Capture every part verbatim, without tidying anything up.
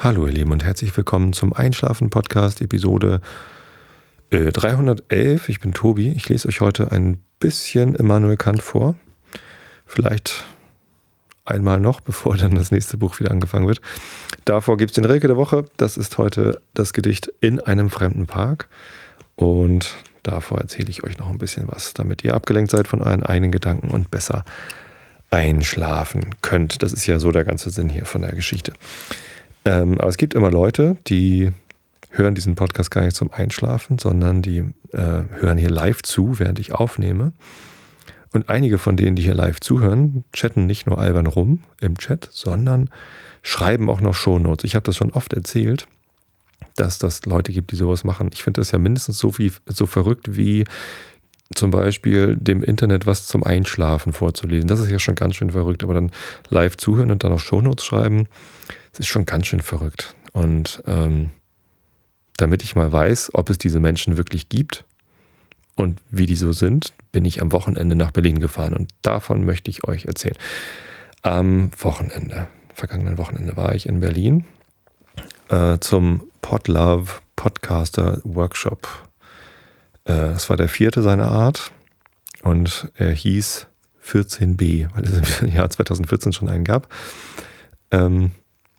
Hallo ihr Lieben und herzlich willkommen zum Einschlafen-Podcast, Episode äh, dreihundertelf. Ich bin Tobi. Ich lese euch heute ein bisschen Immanuel Kant vor. Vielleicht einmal noch, bevor dann das nächste Buch wieder angefangen wird. Davor gibt es den Rilke der Woche. Das ist heute das Gedicht In einem fremden Park. Und davor erzähle ich euch noch ein bisschen was, damit ihr abgelenkt seid von euren eigenen Gedanken und besser einschlafen könnt. Das ist ja so der ganze Sinn hier von der Geschichte. Ähm, aber es gibt immer Leute, die hören diesen Podcast gar nicht zum Einschlafen, sondern die äh, hören hier live zu, während ich aufnehme. Und einige von denen, die hier live zuhören, chatten nicht nur albern rum im Chat, sondern schreiben auch noch Shownotes. Ich habe das schon oft erzählt, dass das Leute gibt, die sowas machen. Ich finde das ja mindestens so, wie, so verrückt wie zum Beispiel dem Internet was zum Einschlafen vorzulesen. Das ist ja schon ganz schön verrückt, aber dann live zuhören und dann noch Shownotes schreiben, das ist schon ganz schön verrückt. Und ähm, damit ich mal weiß, ob es diese Menschen wirklich gibt und wie die so sind, bin ich am Wochenende nach Berlin gefahren. Und davon möchte ich euch erzählen. Am Wochenende, vergangenen Wochenende, war ich in Berlin äh, zum Podlove Podcaster Workshop. Äh, das war der vierte seiner Art und er hieß vierzehn b, weil es im Jahr zweitausendvierzehn schon einen gab. Ähm,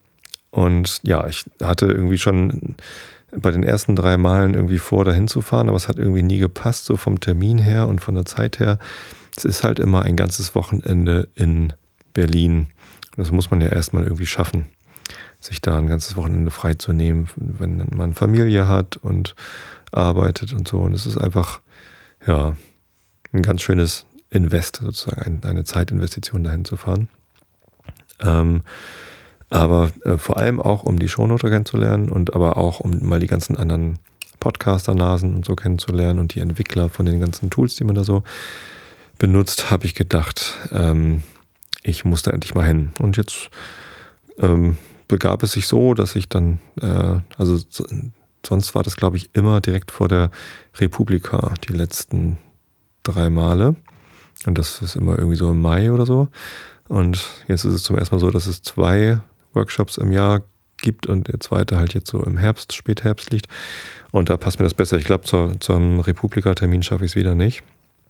Und ja, ich hatte irgendwie schon bei den ersten drei Malen irgendwie vor, dahin zu fahren, aber es hat irgendwie nie gepasst, so vom Termin her und von der Zeit her. Es ist halt immer ein ganzes Wochenende in Berlin. Das muss man ja erstmal irgendwie schaffen, sich da ein ganzes Wochenende frei zu nehmen, wenn man Familie hat und arbeitet und so. Und es ist einfach, ja, ein ganz schönes Invest, sozusagen, eine Zeitinvestition dahin zu fahren. Ähm, Aber äh, vor allem auch, um die Shownoter kennenzulernen und aber auch, um mal die ganzen anderen Podcaster-Nasen und so kennenzulernen und die Entwickler von den ganzen Tools, die man da so benutzt, habe ich gedacht, ähm, ich muss da endlich mal hin. Und jetzt ähm, begab es sich so, dass ich dann, äh, also so, sonst war das, glaube ich, immer direkt vor der Republika, die letzten drei Male. Und das ist immer irgendwie so im Mai oder so. Und jetzt ist es zum ersten Mal so, dass es zwei Workshops im Jahr gibt und der zweite halt jetzt so im Herbst, Spätherbst liegt. Und da passt mir das besser. Ich glaube, zur, zum Republika-Termin schaffe ich es wieder nicht.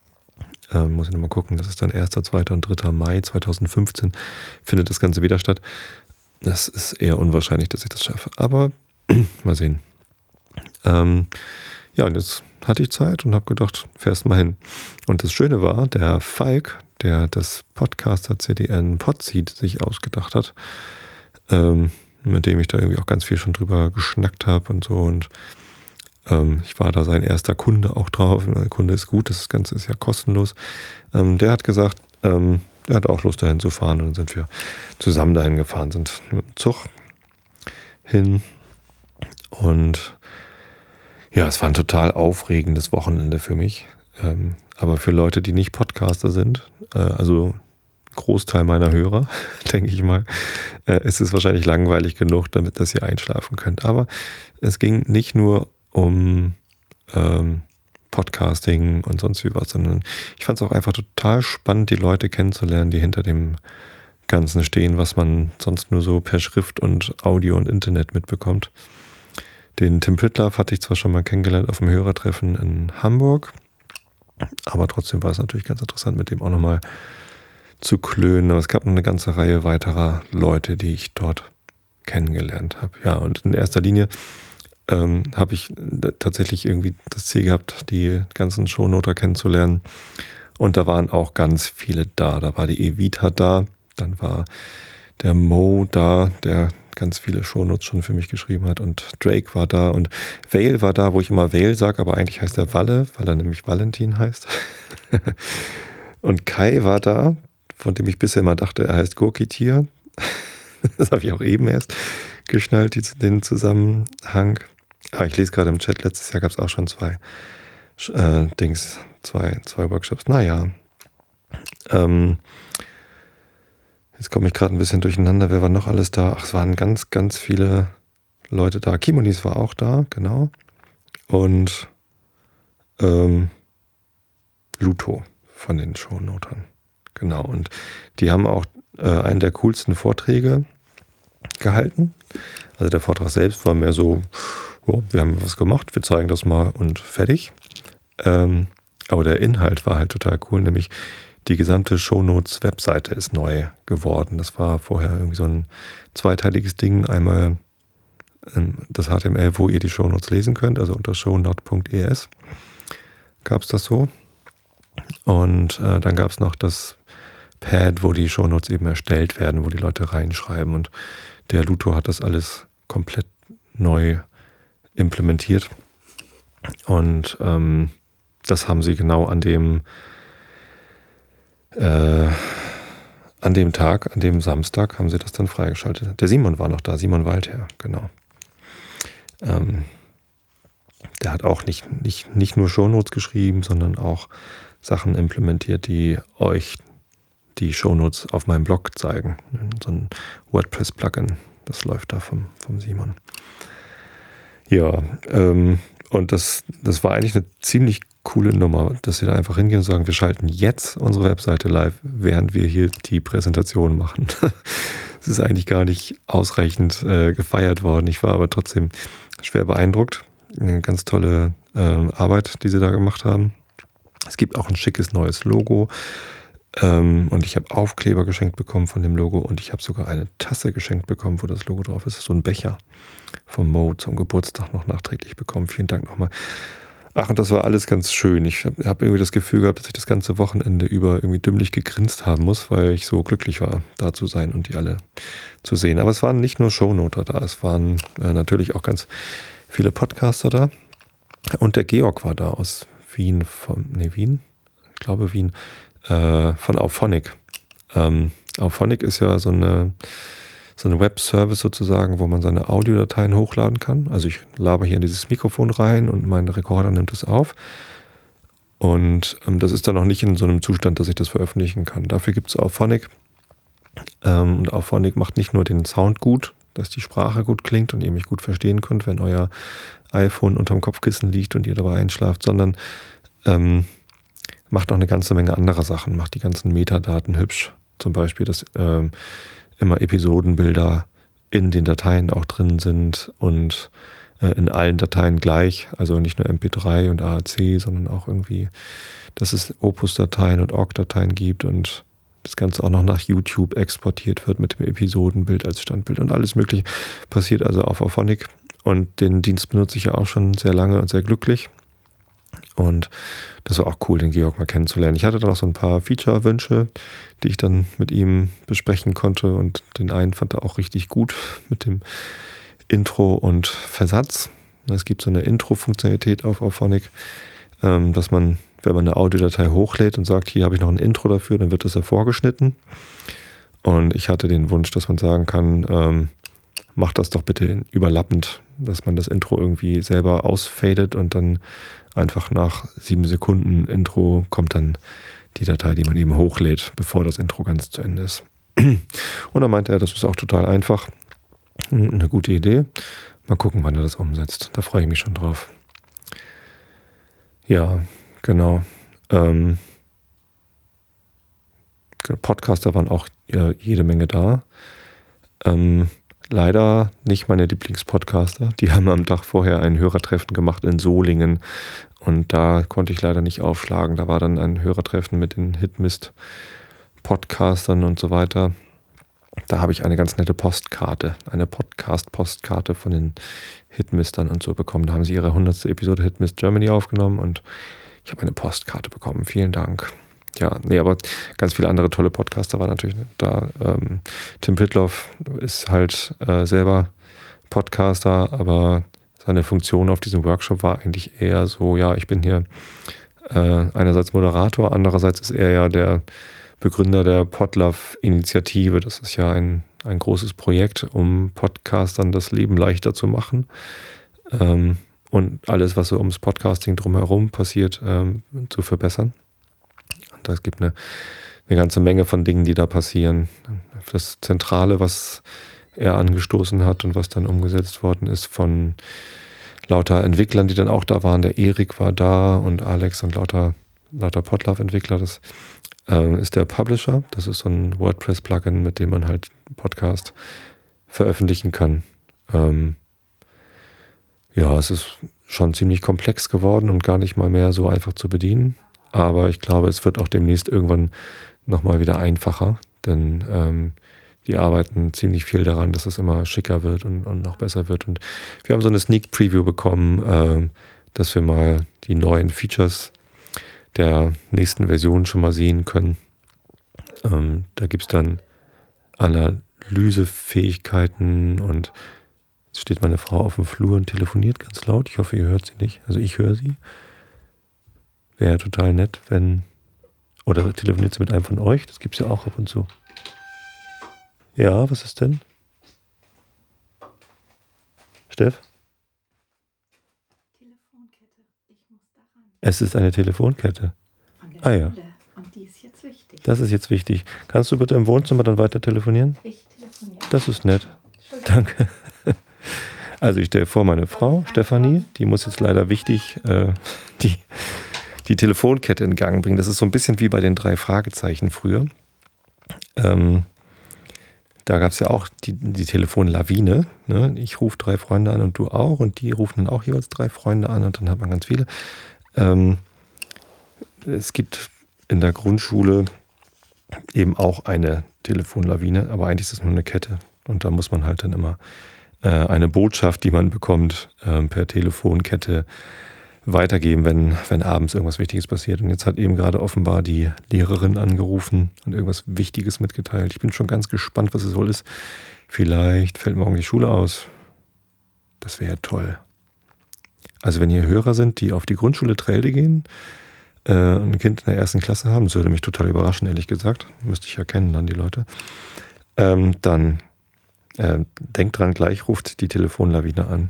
Ähm, muss ich nochmal gucken. Das ist dann erster, zweiter und dritter Mai zweitausendfünfzehn findet das Ganze wieder statt. Das ist eher unwahrscheinlich, dass ich das schaffe. Aber mal sehen. Ähm, ja, und jetzt hatte ich Zeit und habe gedacht, fährst mal hin. Und das Schöne war, der Falk, der das Podcaster-C D N Podseed sich ausgedacht hat, ähm, mit dem ich da irgendwie auch ganz viel schon drüber geschnackt habe und so. Und ähm, ich war da sein erster Kunde auch drauf. Der Kunde ist gut, das Ganze ist ja kostenlos. Ähm, der hat gesagt, ähm, der hat auch Lust dahin zu fahren. Und dann sind wir zusammen dahin gefahren, sind mit dem Zug hin. Und ja, es war ein total aufregendes Wochenende für mich. Ähm, aber für Leute, die nicht Podcaster sind, äh, also Großteil meiner Hörer, denke ich mal, äh, ist es wahrscheinlich langweilig genug, damit dass ihr einschlafen könnt. Aber es ging nicht nur um ähm, Podcasting und sonst wie was, sondern ich fand es auch einfach total spannend, die Leute kennenzulernen, die hinter dem Ganzen stehen, was man sonst nur so per Schrift und Audio und Internet mitbekommt. Den Tim Pritloff hatte ich zwar schon mal kennengelernt auf dem Hörertreffen in Hamburg, aber trotzdem war es natürlich ganz interessant, mit dem auch nochmal zu klönen. Aber es gab noch eine ganze Reihe weiterer Leute, die ich dort kennengelernt habe. Ja, und in erster Linie ähm, habe ich tatsächlich irgendwie das Ziel gehabt, die ganzen Shownoter kennenzulernen. Und da waren auch ganz viele da. Da war die Evita da, dann war der Mo da, der ganz viele Shownotes schon für mich geschrieben hat, und Drake war da und Vale war da, wo ich immer Vale sage, aber eigentlich heißt er Walle, weil er nämlich Valentin heißt. Und Kai war da, von dem ich bisher immer dachte, er heißt Gurkitier. Das habe ich auch eben erst geschnallt, den Zusammenhang. Ah, ich lese gerade im Chat, letztes Jahr gab es auch schon zwei äh, Dings, zwei, zwei Workshops. Naja, ähm, jetzt komme ich gerade ein bisschen durcheinander. Wer war noch alles da? Ach, es waren ganz, ganz viele Leute da. Kimonis war auch da, genau. Und ähm, Luto von den Shownotern. Genau. Und die haben auch äh, einen der coolsten Vorträge gehalten. Also der Vortrag selbst war mehr so, oh, wir haben was gemacht, wir zeigen das mal und fertig. Ähm, aber der Inhalt war halt total cool, nämlich die gesamte Shownotes-Webseite ist neu geworden. Das war vorher irgendwie so ein zweiteiliges Ding. Einmal ähm, das H T M L, wo ihr die Shownotes lesen könnt, also unter shownote punkt e s gab es das so. Und äh, dann gab es noch das Pad, wo die Shownotes eben erstellt werden, wo die Leute reinschreiben. Und der Luthor hat das alles komplett neu implementiert. Und ähm, das haben sie genau an dem äh, an dem Tag, an dem Samstag, haben sie das dann freigeschaltet. Der Simon war noch da, Simon Waldherr, genau. Ähm, der hat auch nicht, nicht, nicht nur Shownotes geschrieben, sondern auch Sachen implementiert, die euch die Shownotes auf meinem Blog zeigen. So ein WordPress-Plugin, das läuft da vom, vom Simon. Ja, ähm, und das, das war eigentlich eine ziemlich coole Nummer, dass wir da einfach hingehen und sagen, wir schalten jetzt unsere Webseite live, während wir hier die Präsentation machen. Es ist eigentlich gar nicht ausreichend äh, gefeiert worden. Ich war aber trotzdem schwer beeindruckt. Eine ganz tolle äh, Arbeit, die sie da gemacht haben. Es gibt auch ein schickes neues Logo. Ähm, und ich habe Aufkleber geschenkt bekommen von dem Logo und ich habe sogar eine Tasse geschenkt bekommen, wo das Logo drauf ist. So ein Becher vom Mo zum Geburtstag noch nachträglich bekommen. Vielen Dank nochmal. Ach, und das war alles ganz schön. Ich habe hab irgendwie das Gefühl gehabt, dass ich das ganze Wochenende über irgendwie dümmlich gegrinst haben muss, weil ich so glücklich war, da zu sein und die alle zu sehen. Aber es waren nicht nur Shownoter da, es waren äh, natürlich auch ganz viele Podcaster da. Und der Georg war da aus Wien, von, nee, Wien? Ich glaube Wien, äh, von Auphonic. Ähm, Auphonic ist ja so eine so ein Web-Service sozusagen, wo man seine Audiodateien hochladen kann. Also ich laber hier in dieses Mikrofon rein und mein Rekorder nimmt es auf. Und ähm, das ist dann noch nicht in so einem Zustand, dass ich das veröffentlichen kann. Dafür gibt es Auphonic. Ähm, und Auphonic macht nicht nur den Sound gut, dass die Sprache gut klingt und ihr mich gut verstehen könnt, wenn euer iPhone unterm Kopfkissen liegt und ihr dabei einschlaft, sondern ähm, macht auch eine ganze Menge anderer Sachen. Macht die ganzen Metadaten hübsch. Zum Beispiel, dass ähm, immer Episodenbilder in den Dateien auch drin sind und äh, in allen Dateien gleich, also nicht nur M P drei und A A C, sondern auch irgendwie, dass es Opus-Dateien und Org-Dateien gibt und das Ganze auch noch nach YouTube exportiert wird mit dem Episodenbild als Standbild und alles mögliche passiert also auf Auphonic und den Dienst benutze ich ja auch schon sehr lange und sehr glücklich. Und das war auch cool, den Georg mal kennenzulernen. Ich hatte dann auch so ein paar Feature-Wünsche, die ich dann mit ihm besprechen konnte. Und den einen fand er auch richtig gut mit dem Intro und Versatz. Es gibt so eine Intro-Funktionalität auf Auphonic, dass man, wenn man eine Audiodatei hochlädt und sagt, hier habe ich noch ein Intro dafür, dann wird das hervorgeschnitten. Und ich hatte den Wunsch, dass man sagen kann, ähm, mach das doch bitte überlappend, dass man das Intro irgendwie selber ausfadet und dann einfach nach sieben Sekunden Intro kommt dann die Datei, die man eben hochlädt, bevor das Intro ganz zu Ende ist. Und dann meinte er, das ist auch total einfach. Eine gute Idee. Mal gucken, wann er das umsetzt. Da freue ich mich schon drauf. Ja, genau. Ähm, Podcaster waren auch äh, jede Menge da. Ähm, Leider nicht meine Lieblingspodcaster. Die haben am Tag vorher ein Hörertreffen gemacht in Solingen und da konnte ich leider nicht aufschlagen. Da war dann ein Hörertreffen mit den Hitmist-Podcastern und so weiter. Da habe ich eine ganz nette Postkarte, eine Podcast-Postkarte von den Hitmistern und so bekommen. Da haben sie ihre hundertste Episode Hitmist Germany aufgenommen und ich habe eine Postkarte bekommen. Vielen Dank. Ja, nee, aber ganz viele andere tolle Podcaster waren natürlich da. Ähm, Tim Pritloff ist halt äh, selber Podcaster, aber seine Funktion auf diesem Workshop war eigentlich eher so, ja, ich bin hier äh, einerseits Moderator, andererseits ist er ja der Begründer der Podlove-Initiative. Das ist ja ein, ein großes Projekt, um Podcastern das Leben leichter zu machen. Ähm, und alles, was so ums Podcasting drumherum passiert, ähm, zu verbessern. Es gibt eine, eine ganze Menge von Dingen, die da passieren. Das Zentrale, was er angestoßen hat und was dann umgesetzt worden ist von lauter Entwicklern, die dann auch da waren. Der Erik war da und Alex und lauter, lauter Podlove-Entwickler. Das äh, ist der Publisher. Das ist so ein WordPress-Plugin, mit dem man halt Podcast veröffentlichen kann. Ähm, ja, es ist schon ziemlich komplex geworden und gar nicht mal mehr so einfach zu bedienen. Aber ich glaube, es wird auch demnächst irgendwann nochmal wieder einfacher, denn ähm, die arbeiten ziemlich viel daran, dass es immer schicker wird und, und noch besser wird. Und wir haben so eine Sneak Preview bekommen, ähm, dass wir mal die neuen Features der nächsten Version schon mal sehen können. Ähm, da gibt es dann Analysefähigkeiten und jetzt steht meine Frau auf dem Flur und telefoniert ganz laut. Ich hoffe, ihr hört sie nicht. Also ich höre sie. Wäre total nett, wenn... Oder telefoniert sie mit einem von euch? Das gibt es ja auch ab und zu. Ja, was ist denn? Steff? Telefonkette. Ich muss daran. Es ist eine Telefonkette. An der Ah ja. Stelle. Und die ist jetzt wichtig. Das ist jetzt wichtig. Kannst du bitte im Wohnzimmer dann weiter telefonieren? Ich telefoniere. Das ist nett. Entschuldigung. Danke. Also ich stelle vor, meine Frau, Stefanie, die muss jetzt leider wichtig äh, die, die Telefonkette in Gang bringen. Das ist so ein bisschen wie bei den drei Fragezeichen früher. Ähm, da gab es ja auch die, die Telefonlawine. Ne? Ich rufe drei Freunde an und du auch. Und die rufen dann auch jeweils drei Freunde an und dann hat man ganz viele. Ähm, es gibt in der Grundschule eben auch eine Telefonlawine, aber eigentlich ist es nur eine Kette. Und da muss man halt dann immer äh, eine Botschaft, die man bekommt, äh, per Telefonkette weitergeben, wenn, wenn abends irgendwas Wichtiges passiert. Und jetzt hat eben gerade offenbar die Lehrerin angerufen und irgendwas Wichtiges mitgeteilt. Ich bin schon ganz gespannt, was es wohl ist. Vielleicht fällt morgen die Schule aus. Das wäre ja toll. Also wenn hier Hörer sind, die auf die Grundschule Trelde gehen, äh, und ein Kind in der ersten Klasse haben, das würde mich total überraschen, ehrlich gesagt. Müsste ich ja kennen dann die Leute. Ähm, dann äh, denkt dran, gleich ruft die Telefonlawine an.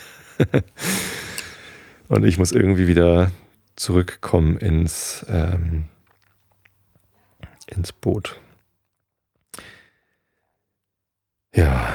Und ich muss irgendwie wieder zurückkommen ins, ähm, ins Boot. Ja.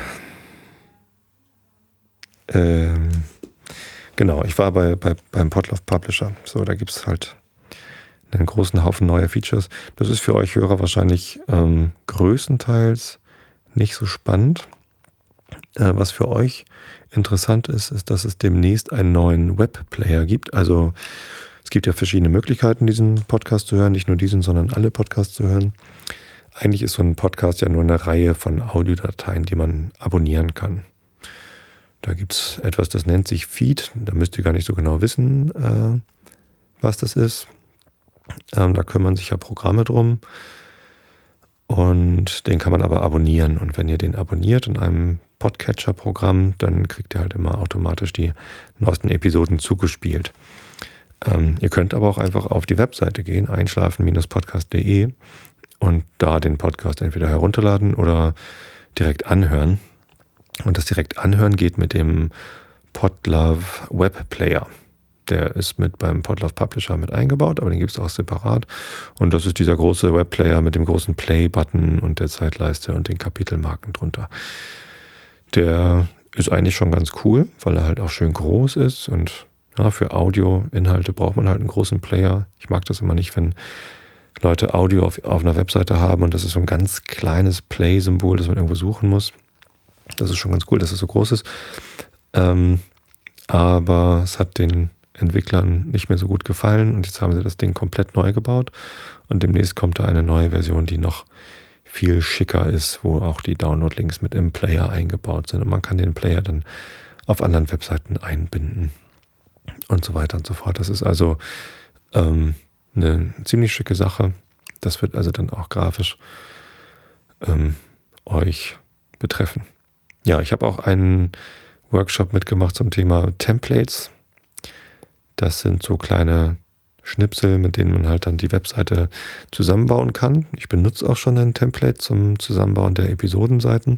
Ähm, genau, ich war bei, bei, beim Podlove Publisher. So, da gibt es halt einen großen Haufen neuer Features. Das ist für euch Hörer wahrscheinlich ähm, größtenteils nicht so spannend. Äh, was für euch interessant ist, ist, dass es demnächst einen neuen Webplayer gibt. Also es gibt ja verschiedene Möglichkeiten, diesen Podcast zu hören. Nicht nur diesen, sondern alle Podcasts zu hören. Eigentlich ist so ein Podcast ja nur eine Reihe von Audiodateien, die man abonnieren kann. Da gibt es etwas, das nennt sich Feed. Da müsst ihr gar nicht so genau wissen, äh, was das ist. Ähm, da kümmern sich ja Programme drum. Und den kann man aber abonnieren. Und wenn ihr den abonniert in einem Podcatcher-Programm, dann kriegt ihr halt immer automatisch die neuesten Episoden zugespielt. Ähm, ihr könnt aber auch einfach auf die Webseite gehen, einschlafen Podcast punkt de, und da den Podcast entweder herunterladen oder direkt anhören. Und das direkt anhören geht mit dem Podlove Web Player. Der ist mit beim Podlove Publisher mit eingebaut, aber den gibt es auch separat. Und das ist dieser große Webplayer mit dem großen Play-Button und der Zeitleiste und den Kapitelmarken drunter. Der ist eigentlich schon ganz cool, weil er halt auch schön groß ist. Und ja, für Audio-Inhalte braucht man halt einen großen Player. Ich mag das immer nicht, wenn Leute Audio auf, auf einer Webseite haben und das ist so ein ganz kleines Play-Symbol, das man irgendwo suchen muss. Das ist schon ganz cool, dass es so groß ist. Ähm, aber es hat den Entwicklern nicht mehr so gut gefallen und jetzt haben sie das Ding komplett neu gebaut und demnächst kommt da eine neue Version, die noch viel schicker ist, wo auch die Download-Links mit im Player eingebaut sind und man kann den Player dann auf anderen Webseiten einbinden und so weiter und so fort. Das ist also ähm, eine ziemlich schicke Sache. Das wird also dann auch grafisch ähm, euch betreffen. Ja, ich habe auch einen Workshop mitgemacht zum Thema Templates. Das sind so kleine Schnipsel, mit denen man halt dann die Webseite zusammenbauen kann. Ich benutze auch schon ein Template zum Zusammenbauen der Episodenseiten.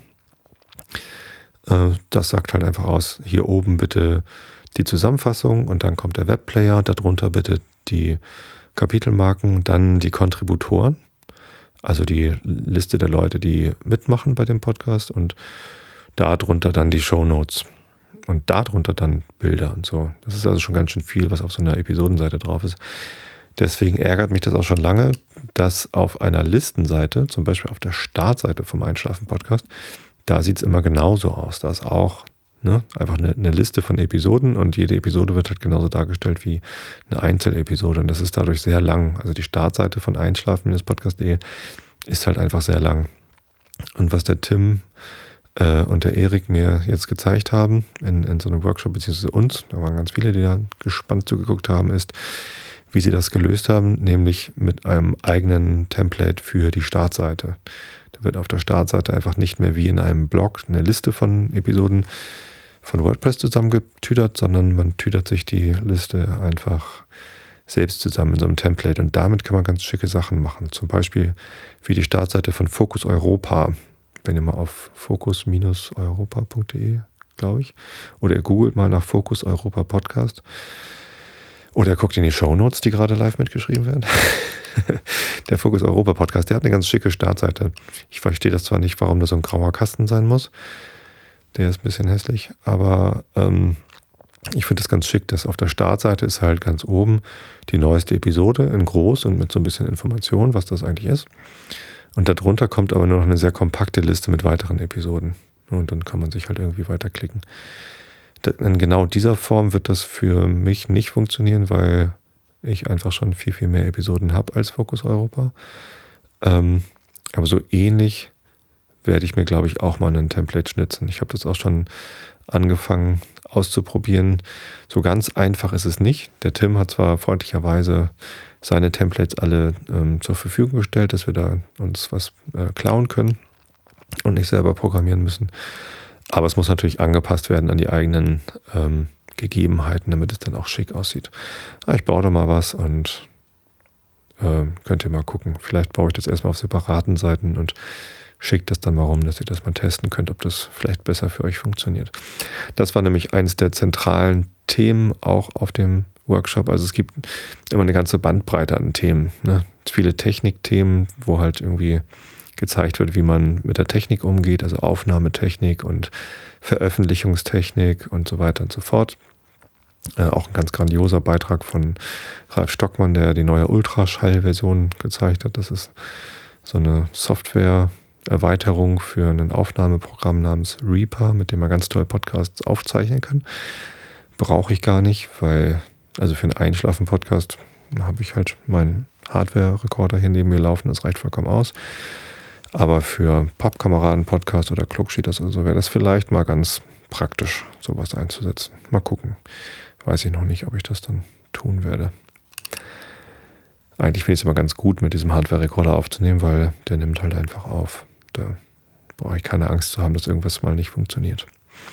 Das sagt halt einfach aus, hier oben bitte die Zusammenfassung und dann kommt der Webplayer, darunter bitte die Kapitelmarken, dann die Kontributoren, also die Liste der Leute, die mitmachen bei dem Podcast und darunter dann die Shownotes. Und darunter dann Bilder und so. Das ist also schon ganz schön viel, was auf so einer Episodenseite drauf ist. Deswegen ärgert mich das auch schon lange, dass auf einer Listenseite, zum Beispiel auf der Startseite vom Einschlafen-Podcast, da sieht es immer genauso aus. Da ist auch ne, einfach eine, eine Liste von Episoden und jede Episode wird halt genauso dargestellt wie eine Einzelepisode. Und das ist dadurch sehr lang. Also die Startseite von einschlafen-podcast punkt de ist halt einfach sehr lang. Und was der Tim äh, und der Erik mir jetzt gezeigt haben in, in so einem Workshop, beziehungsweise uns, da waren ganz viele, die da gespannt zugeguckt haben, ist, wie sie das gelöst haben, nämlich mit einem eigenen Template für die Startseite. Da wird auf der Startseite einfach nicht mehr wie in einem Blog eine Liste von Episoden von WordPress zusammengetüdert, sondern man tüdert sich die Liste einfach selbst zusammen in so einem Template. Und damit kann man ganz schicke Sachen machen. Zum Beispiel wie die Startseite von Fokus Europa. Wenn ihr mal auf fokus europa punkt de, glaube ich, oder ihr googelt mal nach Fokus Europa Podcast. Oder ihr guckt in die Shownotes, die gerade live mitgeschrieben werden. Der Fokus Europa Podcast, der hat eine ganz schicke Startseite. Ich verstehe das zwar nicht, warum das so ein grauer Kasten sein muss. Der ist ein bisschen hässlich, aber ähm, ich finde das ganz schick, dass auf der Startseite ist halt ganz oben die neueste Episode in groß und mit so ein bisschen Information, was das eigentlich ist. Und darunter kommt aber nur noch eine sehr kompakte Liste mit weiteren Episoden. Und dann kann man sich halt irgendwie weiterklicken. In genau dieser Form wird das für mich nicht funktionieren, weil ich einfach schon viel, viel mehr Episoden habe als Fokus Europa. Ähm, aber so ähnlich werde ich mir, glaube ich, auch mal ein Template schnitzen. Ich habe das auch schon angefangen auszuprobieren. So ganz einfach ist es nicht. Der Tim hat zwar freundlicherweise seine Templates alle ähm, zur Verfügung gestellt, dass wir da uns was äh, klauen können und nicht selber programmieren müssen. Aber es muss natürlich angepasst werden an die eigenen ähm, Gegebenheiten, damit es dann auch schick aussieht. Ah, ich baue da mal was und äh, könnt ihr mal gucken. Vielleicht baue ich das erstmal auf separaten Seiten und schickt das dann mal rum, dass ihr das mal testen könnt, ob das vielleicht besser für euch funktioniert. Das war nämlich eines der zentralen Themen auch auf dem Workshop. Also es gibt immer eine ganze Bandbreite an Themen. Ne? Viele Technikthemen, wo halt irgendwie gezeigt wird, wie man mit der Technik umgeht, also Aufnahmetechnik und Veröffentlichungstechnik und so weiter und so fort. Äh, auch ein ganz grandioser Beitrag von Ralf Stockmann, der die neue Ultraschall-Version gezeigt hat. Das ist so eine Software-Erweiterung für ein Aufnahmeprogramm namens Reaper, mit dem man ganz toll Podcasts aufzeichnen kann. Brauche ich gar nicht, weil, also für einen Einschlafen-Podcast habe ich halt meinen Hardware-Rekorder hier neben mir laufen, das reicht vollkommen aus. Aber für Pappkameraden-Podcast oder Klugschieders oder so wäre das vielleicht mal ganz praktisch, sowas einzusetzen. Mal gucken. Weiß ich noch nicht, ob ich das dann tun werde. Eigentlich finde ich es immer ganz gut, mit diesem Hardware-Rekorder aufzunehmen, weil der nimmt halt einfach auf. Da brauche ich keine Angst zu haben, dass irgendwas mal nicht funktioniert.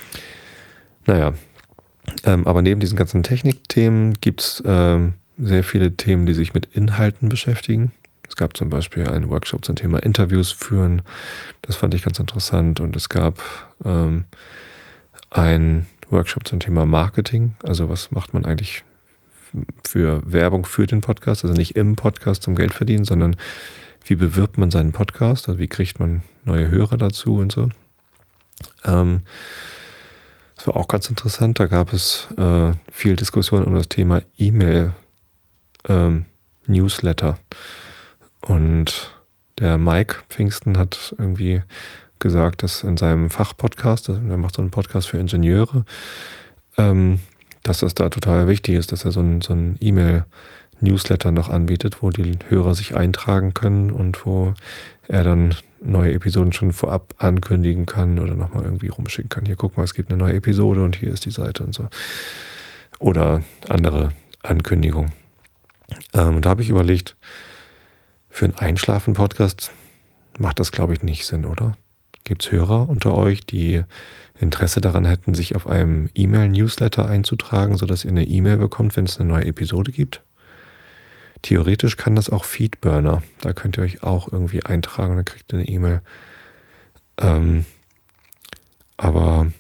Naja, ähm, aber neben diesen ganzen Technikthemen gibt es ähm, sehr viele Themen, die sich mit Inhalten beschäftigen. Es gab zum Beispiel einen Workshop zum Thema Interviews führen. Das fand ich ganz interessant. Und es gab ähm, einen Workshop zum Thema Marketing. Also was macht man eigentlich für Werbung für den Podcast? Also nicht im Podcast zum Geld verdienen, sondern wie bewirbt man seinen Podcast? Also wie kriegt man neue Hörer dazu und so. Ähm, das war auch ganz interessant. Da gab es äh, viel Diskussion um das Thema E-Mail ähm, Newsletter. Und der Mike Pfingsten hat irgendwie gesagt, dass in seinem Fachpodcast, also er macht so einen Podcast für Ingenieure, ähm, dass das da total wichtig ist, dass er so einen, so einen E-Mail-Newsletter noch anbietet, wo die Hörer sich eintragen können und wo er dann neue Episoden schon vorab ankündigen kann oder nochmal irgendwie rumschicken kann. Hier, guck mal, es gibt eine neue Episode und hier ist die Seite und so. Oder andere Ankündigungen. Ähm, da habe ich überlegt, für einen Einschlafen-Podcast macht das, glaube ich, nicht Sinn, oder? Gibt es Hörer unter euch, die Interesse daran hätten, sich auf einem E-Mail-Newsletter einzutragen, sodass ihr eine E-Mail bekommt, wenn es eine neue Episode gibt? Theoretisch kann das auch Feedburner. Da könnt ihr euch auch irgendwie eintragen und dann kriegt ihr eine E-Mail. Ähm, aber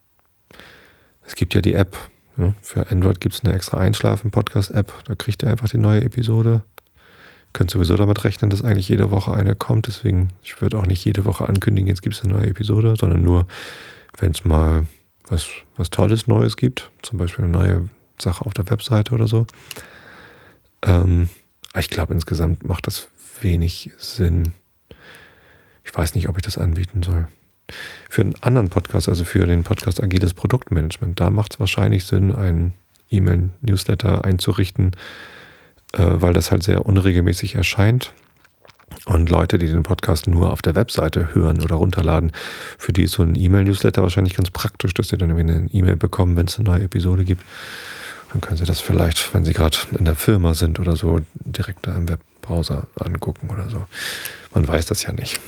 es gibt ja die App. Ne? Für Android gibt es eine extra Einschlafen-Podcast-App. Da kriegt ihr einfach die neue Episode. Könnt sowieso damit rechnen, dass eigentlich jede Woche eine kommt. Deswegen, ich würde auch nicht jede Woche ankündigen, jetzt gibt es eine neue Episode, sondern nur, wenn es mal was, was Tolles Neues gibt. Zum Beispiel eine neue Sache auf der Webseite oder so. Ähm, ich glaube, insgesamt macht das wenig Sinn. Ich weiß nicht, ob ich das anbieten soll. für einen anderen Podcast, also für den Podcast Agiles Produktmanagement, da macht es wahrscheinlich Sinn, einen E-Mail-Newsletter einzurichten, äh, weil das halt sehr unregelmäßig erscheint. Und Leute, die den Podcast nur auf der Webseite hören oder runterladen, für die ist so ein E-Mail-Newsletter wahrscheinlich ganz praktisch, dass sie dann irgendwie eine E-Mail bekommen, wenn es eine neue Episode gibt. Dann können sie das vielleicht, wenn sie gerade in der Firma sind oder so, direkt da im Webbrowser angucken oder so. Man weiß das ja nicht.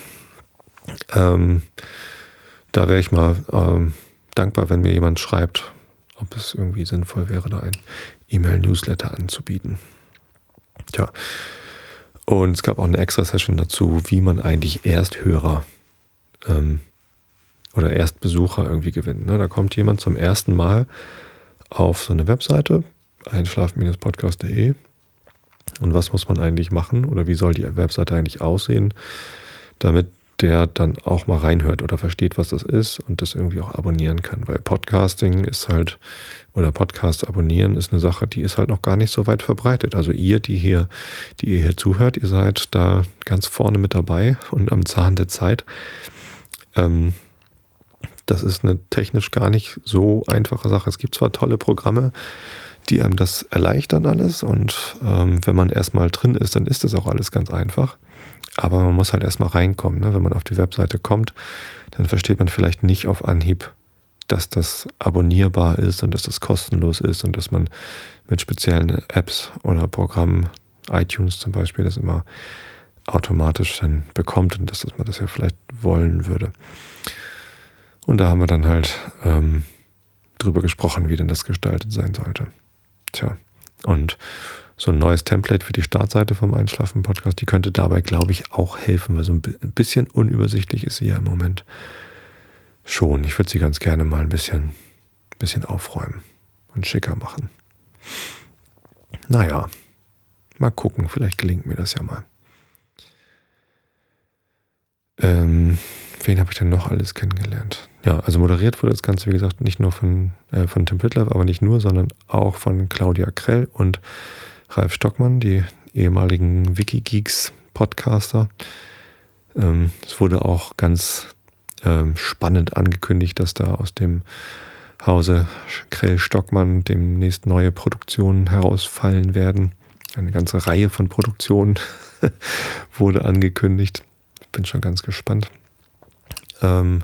Ähm, da wäre ich mal ähm, dankbar, wenn mir jemand schreibt, ob es irgendwie sinnvoll wäre, da ein E-Mail-Newsletter anzubieten. Tja. Und es gab auch eine extra Session dazu, wie man eigentlich Ersthörer ähm, oder Erstbesucher irgendwie gewinnt. Ne? Da kommt jemand zum ersten Mal auf so eine Webseite, einschlafen Bindestrich podcast punkt de, und was muss man eigentlich machen oder wie soll die Webseite eigentlich aussehen, damit der dann auch mal reinhört oder versteht, was das ist und das irgendwie auch abonnieren kann. Weil Podcasting ist halt, oder Podcast abonnieren ist eine Sache, die ist halt noch gar nicht so weit verbreitet. Also ihr, die hier, die ihr hier zuhört, ihr seid da ganz vorne mit dabei und am Zahn der Zeit. Ähm, das ist eine technisch gar nicht so einfache Sache. Es gibt zwar tolle Programme, die einem das erleichtern alles, und ähm, wenn man erstmal drin ist, dann ist das auch alles ganz einfach. Aber man muss halt erstmal reinkommen. Ne? Wenn man auf die Webseite kommt, dann versteht man vielleicht nicht auf Anhieb, dass das abonnierbar ist und dass das kostenlos ist und dass man mit speziellen Apps oder Programmen, iTunes zum Beispiel, das immer automatisch dann bekommt und dass man das ja vielleicht wollen würde. Und da haben wir dann halt ähm, drüber gesprochen, wie denn das gestaltet sein sollte. Tja, und so ein neues Template für die Startseite vom Einschlafen-Podcast, die könnte dabei, glaube ich, auch helfen, weil so ein bisschen unübersichtlich ist sie ja im Moment schon. Ich würde sie ganz gerne mal ein bisschen, bisschen aufräumen und schicker machen. Naja, mal gucken, vielleicht gelingt mir das ja mal. Ähm, wen habe ich denn noch alles kennengelernt? Ja, also moderiert wurde das Ganze, wie gesagt, nicht nur von, äh, von Tim Pritlove, aber nicht nur, sondern auch von Claudia Krell und Ralf Stockmann, die ehemaligen Wikigeeks-Podcaster. Ähm, es wurde auch ganz ähm, spannend angekündigt, dass da aus dem Hause Krell-Stockmann demnächst neue Produktionen herausfallen werden. Eine ganze Reihe von Produktionen wurde angekündigt. Bin schon ganz gespannt. Ähm,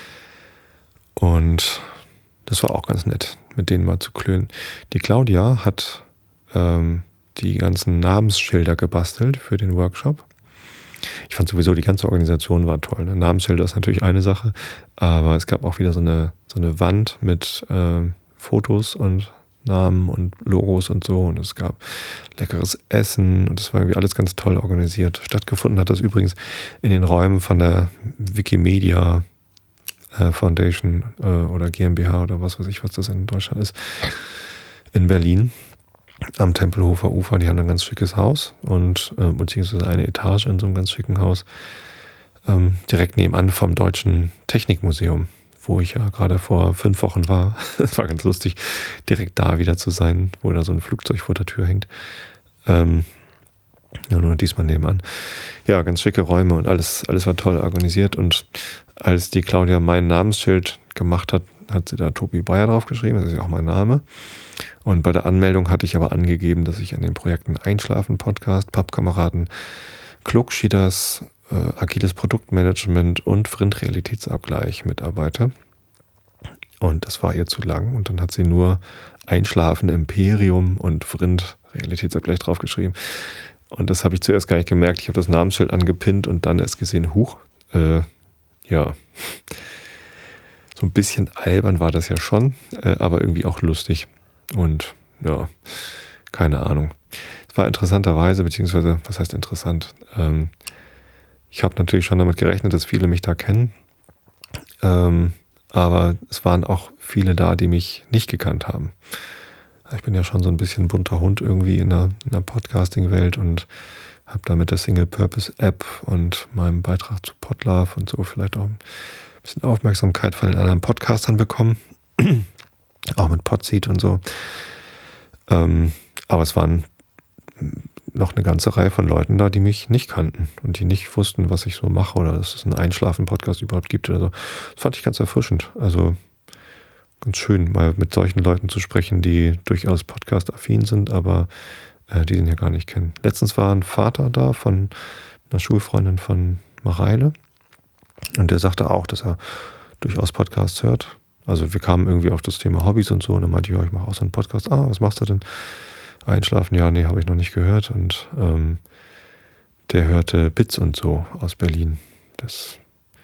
und das war auch ganz nett, mit denen mal zu klönen. Die Claudia hat ähm, die ganzen Namensschilder gebastelt für den Workshop. Ich fand sowieso, die ganze Organisation war toll. Ne? Namensschilder ist natürlich eine Sache, aber es gab auch wieder so eine, so eine Wand mit äh, Fotos und Namen und Logos und so, und es gab leckeres Essen und es war irgendwie alles ganz toll organisiert. Stattgefunden hat das übrigens in den Räumen von der Wikimedia äh, Foundation äh, oder GmbH oder was weiß ich, was das in Deutschland ist, in Berlin am Tempelhofer Ufer. Die haben ein ganz schickes Haus und äh, beziehungsweise eine Etage in so einem ganz schicken Haus, ähm, direkt nebenan vom Deutschen Technikmuseum, wo ich ja gerade vor fünf Wochen war. Es war ganz lustig, direkt da wieder zu sein, wo da so ein Flugzeug vor der Tür hängt. Ähm, ja, nur diesmal nebenan. Ja, ganz schicke Räume und alles, alles war toll organisiert. Und als die Claudia mein Namensschild gemacht hat, hat sie da Tobi Bayer draufgeschrieben. Das ist ja auch mein Name. Und bei der Anmeldung hatte ich aber angegeben, dass ich an den Projekten Einschlafen Podcast, Pappkameraden, Klugschieders, äh, Agiles Produktmanagement und Vrind Realitätsabgleich mitarbeite. Und das war ihr zu lang. Und dann hat sie nur Einschlafen Imperium und Vrind Realitätsabgleich draufgeschrieben. Und das habe ich zuerst gar nicht gemerkt. Ich habe das Namensschild angepinnt und dann erst gesehen, huch, äh, ja, so ein bisschen albern war das ja schon, äh, aber irgendwie auch lustig. Und ja, keine Ahnung. Es war interessanterweise, beziehungsweise, was heißt interessant? Ähm, ich habe natürlich schon damit gerechnet, dass viele mich da kennen. Ähm, aber es waren auch viele da, die mich nicht gekannt haben. Ich bin ja schon so ein bisschen bunter Hund irgendwie in der, in der Podcasting-Welt und habe da mit der Single-Purpose-App und meinem Beitrag zu Podlove und so vielleicht auch ein bisschen Aufmerksamkeit von den anderen Podcastern bekommen. Auch mit Podseed und so. Ähm, aber es waren noch eine ganze Reihe von Leuten da, die mich nicht kannten und die nicht wussten, was ich so mache oder dass es einen Einschlafen-Podcast überhaupt gibt oder so. Das fand ich ganz erfrischend. Also ganz schön, mal mit solchen Leuten zu sprechen, die durchaus Podcast-affin sind, aber äh, die den ja gar nicht kennen. Letztens war ein Vater da von einer Schulfreundin von Mareile und der sagte auch, dass er durchaus Podcasts hört. Also wir kamen irgendwie auf das Thema Hobbys und so und dann meinte ich, ja, ich mache auch so einen Podcast. Ah, was machst du denn? Einschlafen? Ja, nee, habe ich noch nicht gehört. Und ähm, der hörte Bits und so aus Berlin. Das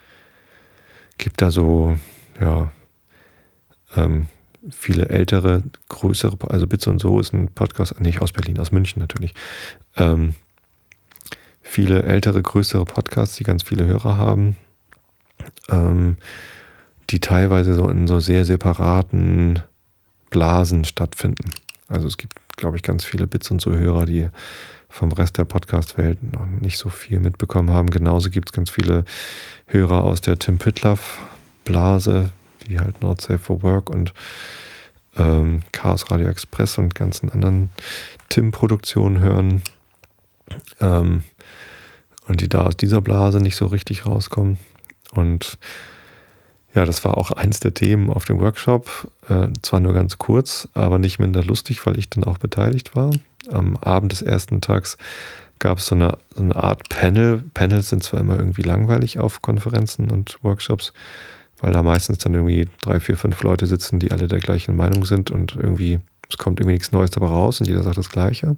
gibt da so, ja, ähm, viele ältere, größere, also Bits und so ist ein Podcast, nicht aus Berlin, aus München natürlich. Ähm, viele ältere, größere Podcasts, die ganz viele Hörer haben, ähm, die teilweise so in so sehr separaten Blasen stattfinden. Also es gibt, glaube ich, ganz viele Bits und so Hörer, die vom Rest der Podcast-Welt noch nicht so viel mitbekommen haben. Genauso gibt es ganz viele Hörer aus der Tim Pritloff-Blase, wie halt Not Safe for Work und ähm, Chaos Radio Express und ganzen anderen Tim-Produktionen hören. Ähm, und die da aus dieser Blase nicht so richtig rauskommen. Und ja, das war auch eins der Themen auf dem Workshop. Äh, zwar nur ganz kurz, aber nicht minder lustig, weil ich dann auch beteiligt war. Am Abend des ersten Tags gab es so eine, so eine Art Panel. Panels sind zwar immer irgendwie langweilig auf Konferenzen und Workshops, weil da meistens dann irgendwie drei, vier, fünf Leute sitzen, die alle der gleichen Meinung sind und irgendwie, es kommt irgendwie nichts Neues dabei raus und jeder sagt das Gleiche.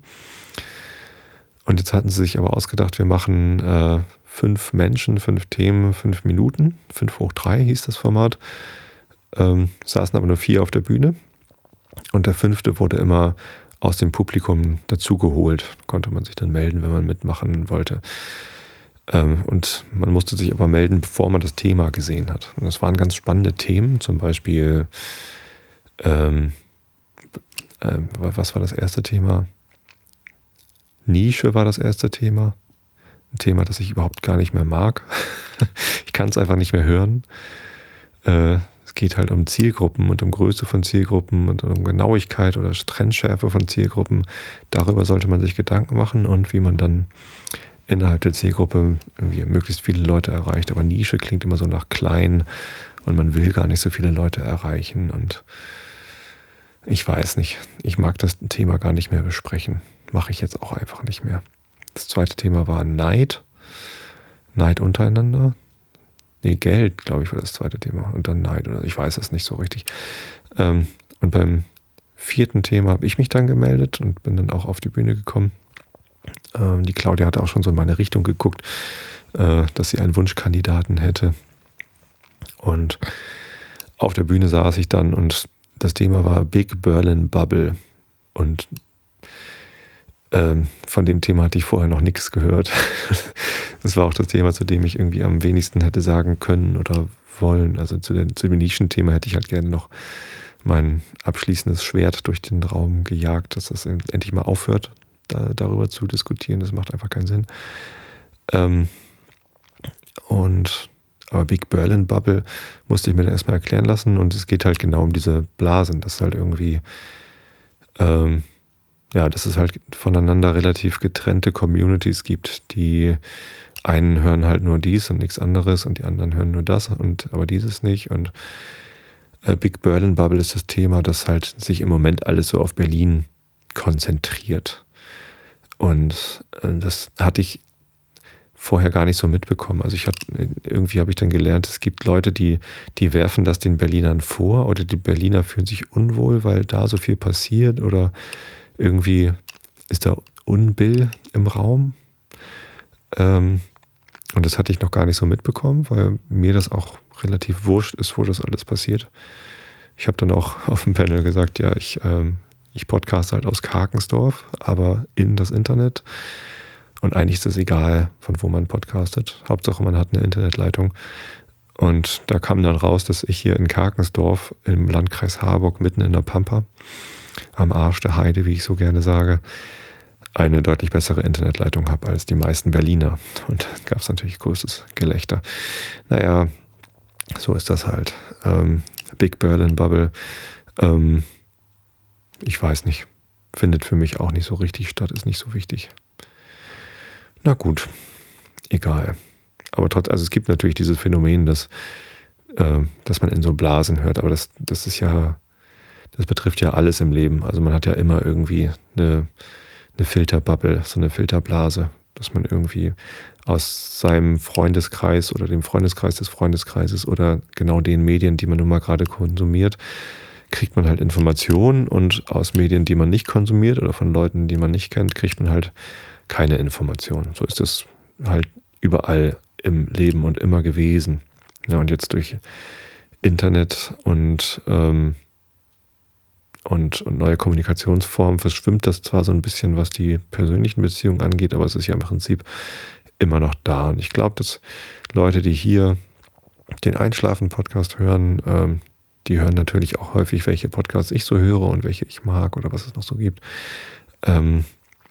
Und jetzt hatten sie sich aber ausgedacht, wir machen äh, fünf Menschen, fünf Themen, fünf Minuten. Fünf hoch drei hieß das Format. Ähm, saßen aber nur vier auf der Bühne. Und der fünfte wurde immer aus dem Publikum dazugeholt. Konnte man sich dann melden, wenn man mitmachen wollte. Ähm, und man musste sich aber melden, bevor man das Thema gesehen hat. Und das waren ganz spannende Themen. Zum Beispiel, ähm, äh, was war das erste Thema? Nische war das erste Thema. Ein Thema, das ich überhaupt gar nicht mehr mag. Ich kann es einfach nicht mehr hören. Äh, es geht halt um Zielgruppen und um Größe von Zielgruppen und um Genauigkeit oder Trendschärfe von Zielgruppen. Darüber sollte man sich Gedanken machen und wie man dann innerhalb der Zielgruppe irgendwie möglichst viele Leute erreicht. Aber Nische klingt immer so nach klein und man will gar nicht so viele Leute erreichen. Und ich weiß nicht, ich mag das Thema gar nicht mehr besprechen. Mache ich jetzt auch einfach nicht mehr. Das zweite Thema war Neid. Neid untereinander. Nee, Geld, glaube ich, war das zweite Thema. Und dann Neid. Oder ich weiß es nicht so richtig. Ähm, und beim vierten Thema habe ich mich dann gemeldet und bin dann auch auf die Bühne gekommen. Ähm, die Claudia hatte auch schon so in meine Richtung geguckt, äh, dass sie einen Wunschkandidaten hätte. Und auf der Bühne saß ich dann und das Thema war Big Berlin Bubble. Und Ähm, von dem Thema hatte ich vorher noch nichts gehört. Das war auch das Thema, zu dem ich irgendwie am wenigsten hätte sagen können oder wollen. Also zu, den, zu dem Nischenthema hätte ich halt gerne noch mein abschließendes Schwert durch den Raum gejagt, dass das endlich mal aufhört, da, darüber zu diskutieren. Das macht einfach keinen Sinn. Ähm, und aber Big Berlin Bubble musste ich mir dann erstmal erklären lassen und es geht halt genau um diese Blasen, dass halt irgendwie ähm, ja, dass es halt voneinander relativ getrennte Communities gibt. Die einen hören halt nur dies und nichts anderes und die anderen hören nur das und aber dieses nicht. Und äh, Big Berlin Bubble ist das Thema, dass halt sich im Moment alles so auf Berlin konzentriert. Und äh, das hatte ich vorher gar nicht so mitbekommen. Also ich habe irgendwie habe ich dann gelernt, es gibt Leute, die die werfen das den Berlinern vor oder die Berliner fühlen sich unwohl, weil da so viel passiert oder irgendwie ist da Unbill im Raum. Ähm, und das hatte ich noch gar nicht so mitbekommen, weil mir das auch relativ wurscht ist, wo das alles passiert. Ich habe dann auch auf dem Panel gesagt, ja, ich, ähm, ich podcaste halt aus Karkensdorf, aber in das Internet. Und eigentlich ist es egal, von wo man podcastet. Hauptsache, man hat eine Internetleitung. Und da kam dann raus, dass ich hier in Karkensdorf im Landkreis Harburg mitten in der Pampa am Arsch der Heide, wie ich so gerne sage, eine deutlich bessere Internetleitung habe als die meisten Berliner. Und da gab es natürlich großes Gelächter. Naja, so ist das halt. Ähm, Big Berlin Bubble, ähm, ich weiß nicht, findet für mich auch nicht so richtig statt, ist nicht so wichtig. Na gut, egal. Aber trotzdem, also es gibt natürlich dieses Phänomen, dass, äh, dass man in so Blasen hört, aber das, das ist ja, das betrifft ja alles im Leben. Also man hat ja immer irgendwie eine, eine Filterbubble, so eine Filterblase, dass man irgendwie aus seinem Freundeskreis oder dem Freundeskreis des Freundeskreises oder genau den Medien, die man nun mal gerade konsumiert, kriegt man halt Informationen, und aus Medien, die man nicht konsumiert oder von Leuten, die man nicht kennt, kriegt man halt keine Informationen. So ist es halt überall im Leben und immer gewesen. Ja, und jetzt durch Internet und, ähm, und, und neue Kommunikationsformen verschwimmt das zwar so ein bisschen, was die persönlichen Beziehungen angeht, aber es ist ja im Prinzip immer noch da. Und ich glaube, dass Leute, die hier den Einschlafen-Podcast hören, ähm, die hören natürlich auch häufig, welche Podcasts ich so höre und welche ich mag oder was es noch so gibt. Ähm,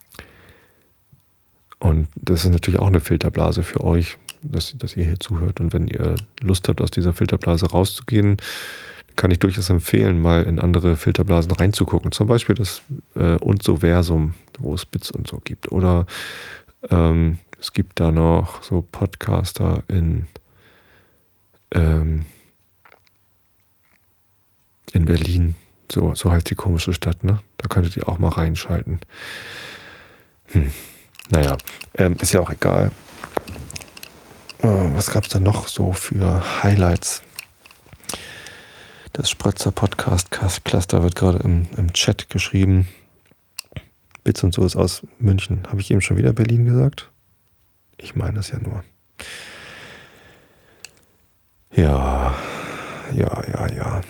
und das ist natürlich auch eine Filterblase für euch, dass, dass ihr hier zuhört. Und wenn ihr Lust habt, aus dieser Filterblase rauszugehen, kann ich durchaus empfehlen, mal in andere Filterblasen reinzugucken. Zum Beispiel das äh, und so Versum, wo es Bits und so gibt. Oder ähm, es gibt da noch so Podcaster in ähm, in Berlin. So, so heißt die komische Stadt, ne? Da könntet ihr auch mal reinschalten. Hm. Naja, ähm, ist ja auch egal. Äh, was gab es da noch so für Highlights? Das Spratzer Podcast Cluster wird gerade im, im Chat geschrieben. Bits und so ist aus München. Habe ich eben schon wieder Berlin gesagt? Ich meine das ja nur. Ja, ja, ja, ja.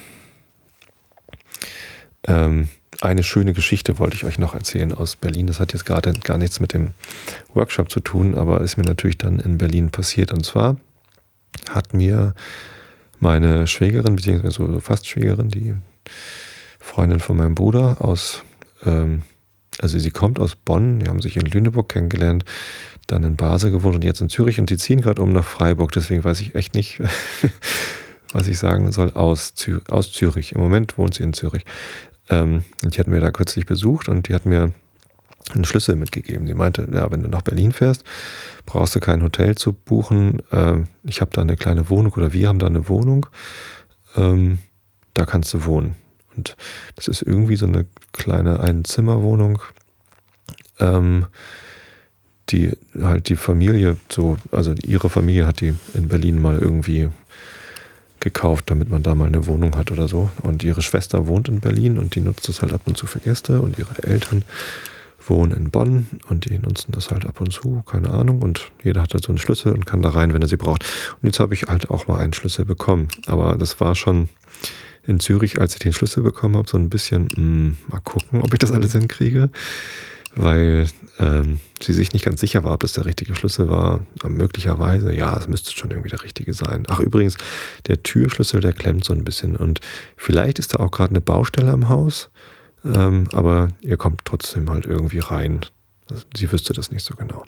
Ähm, eine schöne Geschichte wollte ich euch noch erzählen aus Berlin. Das hat jetzt gerade gar nichts mit dem Workshop zu tun, aber ist mir natürlich dann in Berlin passiert. Und zwar hat mir meine Schwägerin, beziehungsweise so fast Schwägerin, die Freundin von meinem Bruder aus, ähm, also sie kommt aus Bonn, die haben sich in Lüneburg kennengelernt, dann in Basel gewohnt und jetzt in Zürich, und die ziehen gerade um nach Freiburg, deswegen weiß ich echt nicht, was ich sagen soll, aus, Zür- aus Zürich. Im Moment wohnt sie in Zürich. Ähm, und die hatten wir da kürzlich besucht und die hat mir einen Schlüssel mitgegeben. Die meinte, ja, wenn du nach Berlin fährst, brauchst du kein Hotel zu buchen. Ähm, ich habe da eine kleine Wohnung, oder wir haben da eine Wohnung. Ähm, da kannst du wohnen. Und das ist irgendwie so eine kleine Einzimmerwohnung, ähm, die halt die Familie so, also ihre Familie hat die in Berlin mal irgendwie gekauft, damit man da mal eine Wohnung hat oder so. Und ihre Schwester wohnt in Berlin und die nutzt das halt ab und zu für Gäste, und ihre Eltern wohnen in Bonn und die nutzen das halt ab und zu, keine Ahnung, und jeder hat halt so einen Schlüssel und kann da rein, wenn er sie braucht. Und jetzt habe ich halt auch mal einen Schlüssel bekommen, aber das war schon in Zürich, als ich den Schlüssel bekommen habe, so ein bisschen, mh, mal gucken, ob ich das alles hinkriege, weil ähm, sie sich nicht ganz sicher war, ob das der richtige Schlüssel war. Aber möglicherweise, ja, es müsste schon irgendwie der richtige sein. Ach übrigens, der Türschlüssel, der klemmt so ein bisschen, und vielleicht ist da auch gerade eine Baustelle am Haus, ähm, aber ihr kommt trotzdem halt irgendwie rein. Also, sie wüsste das nicht so genau.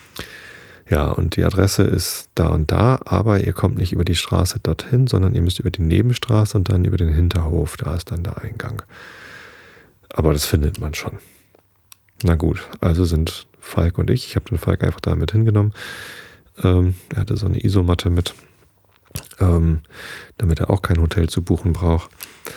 Ja, und die Adresse ist da und da, aber ihr kommt nicht über die Straße dorthin, sondern ihr müsst über die Nebenstraße und dann über den Hinterhof, da ist dann der Eingang. Aber das findet man schon. Na gut, also sind Falk und ich, ich habe den Falk einfach da mit hingenommen, ähm, er hatte so eine Isomatte mit, ähm, damit er auch kein Hotel zu buchen braucht.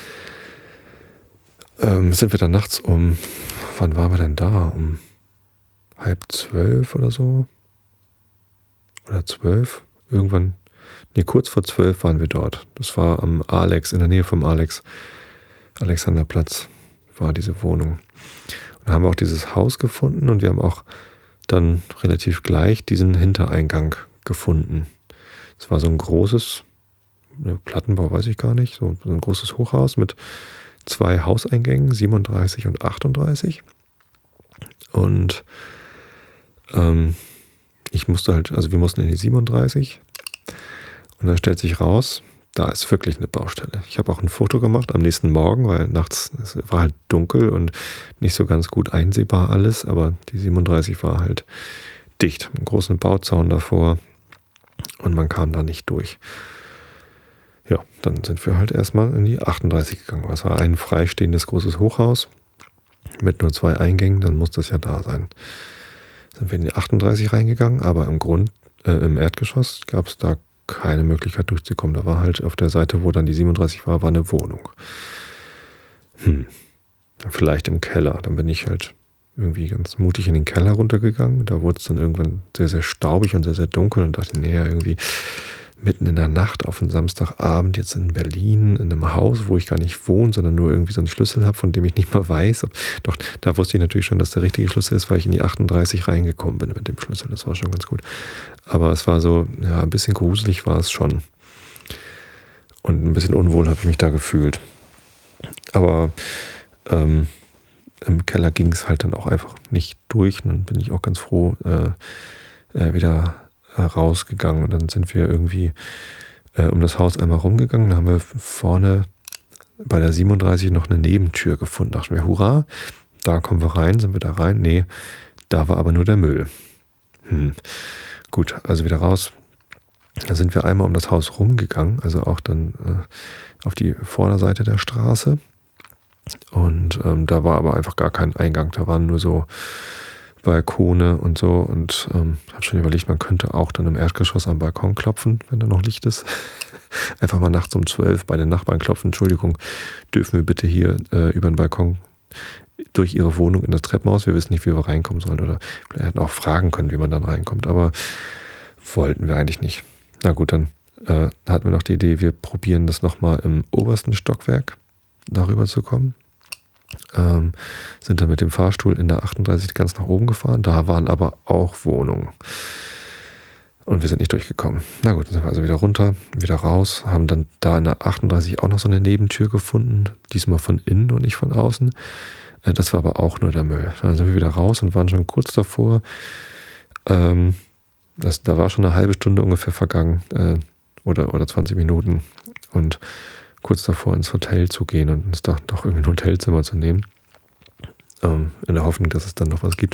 Ähm, sind wir dann nachts um, wann waren wir denn da? Um halb zwölf oder so? Oder zwölf? Irgendwann, nee, kurz vor zwölf waren wir dort. Das war am Alex, in der Nähe vom Alex, Alexanderplatz war diese Wohnung. Und da haben wir auch dieses Haus gefunden, und wir haben auch dann relativ gleich diesen Hintereingang gefunden. Es war so ein großes, ne, Plattenbau weiß ich gar nicht, so, so ein großes Hochhaus mit zwei Hauseingängen, siebenunddreißig und achtunddreißig. Und ähm, ich musste halt, also wir mussten in die siebenunddreißig, und da stellt sich raus, da ist wirklich eine Baustelle. Ich habe auch ein Foto gemacht am nächsten Morgen, weil nachts, es war halt dunkel und nicht so ganz gut einsehbar alles, aber die siebenunddreißig war halt dicht, einen großen Bauzaun davor, und man kam da nicht durch. Ja, dann sind wir halt erstmal in die achtunddreißig gegangen. Das war ein freistehendes großes Hochhaus mit nur zwei Eingängen, dann muss das ja da sein. sind wir in die achtunddreißig reingegangen, aber im Grund, äh, im Erdgeschoss gab es da keine Möglichkeit durchzukommen. Da war halt auf der Seite, wo dann die siebenunddreißig war, war eine Wohnung. Hm. Vielleicht im Keller. Dann bin ich halt irgendwie ganz mutig in den Keller runtergegangen. Da wurde es dann irgendwann sehr, sehr staubig und sehr, sehr dunkel und dachte, nee, irgendwie mitten in der Nacht auf einen Samstagabend jetzt in Berlin, in einem Haus, wo ich gar nicht wohne, sondern nur irgendwie so einen Schlüssel habe, von dem ich nicht mal weiß. Ob, doch, da wusste ich natürlich schon, dass der richtige Schlüssel ist, weil ich in die achtunddreißig reingekommen bin mit dem Schlüssel. Das war schon ganz gut. Aber es war so, ja, ein bisschen gruselig war es schon. Und ein bisschen unwohl habe ich mich da gefühlt. Aber ähm, im Keller ging es halt dann auch einfach nicht durch. Und dann bin ich auch ganz froh äh, äh, wieder rausgegangen. Und dann sind wir irgendwie äh, um das Haus einmal rumgegangen. Da haben wir vorne bei der siebenunddreißig noch eine Nebentür gefunden. Da dachten wir, hurra, da kommen wir rein. Sind wir da rein? Nee, da war aber nur der Müll. Hm. Gut, also wieder raus. Da sind wir einmal um das Haus rumgegangen, also auch dann äh, auf die Vorderseite der Straße. Und ähm, da war aber einfach gar kein Eingang. Da waren nur so Balkone und so. Und ähm, ich habe schon überlegt, man könnte auch dann im Erdgeschoss am Balkon klopfen, wenn da noch Licht ist. Einfach mal nachts um zwölf bei den Nachbarn klopfen. Entschuldigung, dürfen wir bitte hier äh, über den Balkon durch Ihre Wohnung in das Treppenhaus? Wir wissen nicht, wie wir reinkommen sollen. Oder vielleicht hätten auch fragen können, wie man dann reinkommt. Aber wollten wir eigentlich nicht. Na gut, dann äh, hatten wir noch die Idee, wir probieren das nochmal im obersten Stockwerk darüber zu kommen. Ähm, sind dann mit dem Fahrstuhl in der achtunddreißig ganz nach oben gefahren. Da waren aber auch Wohnungen. Und wir sind nicht durchgekommen. Na gut, dann sind wir also wieder runter, wieder raus, haben dann da in der achtunddreißig auch noch so eine Nebentür gefunden. Diesmal von innen und nicht von außen. Äh, das war aber auch nur der Müll. Dann sind wir wieder raus und waren schon kurz davor. Ähm, das, da war schon eine halbe Stunde ungefähr vergangen. Äh, oder, oder zwanzig Minuten. Und kurz davor ins Hotel zu gehen und uns doch, doch irgendwie ein Hotelzimmer zu nehmen. Ähm, in der Hoffnung, dass es dann noch was gibt.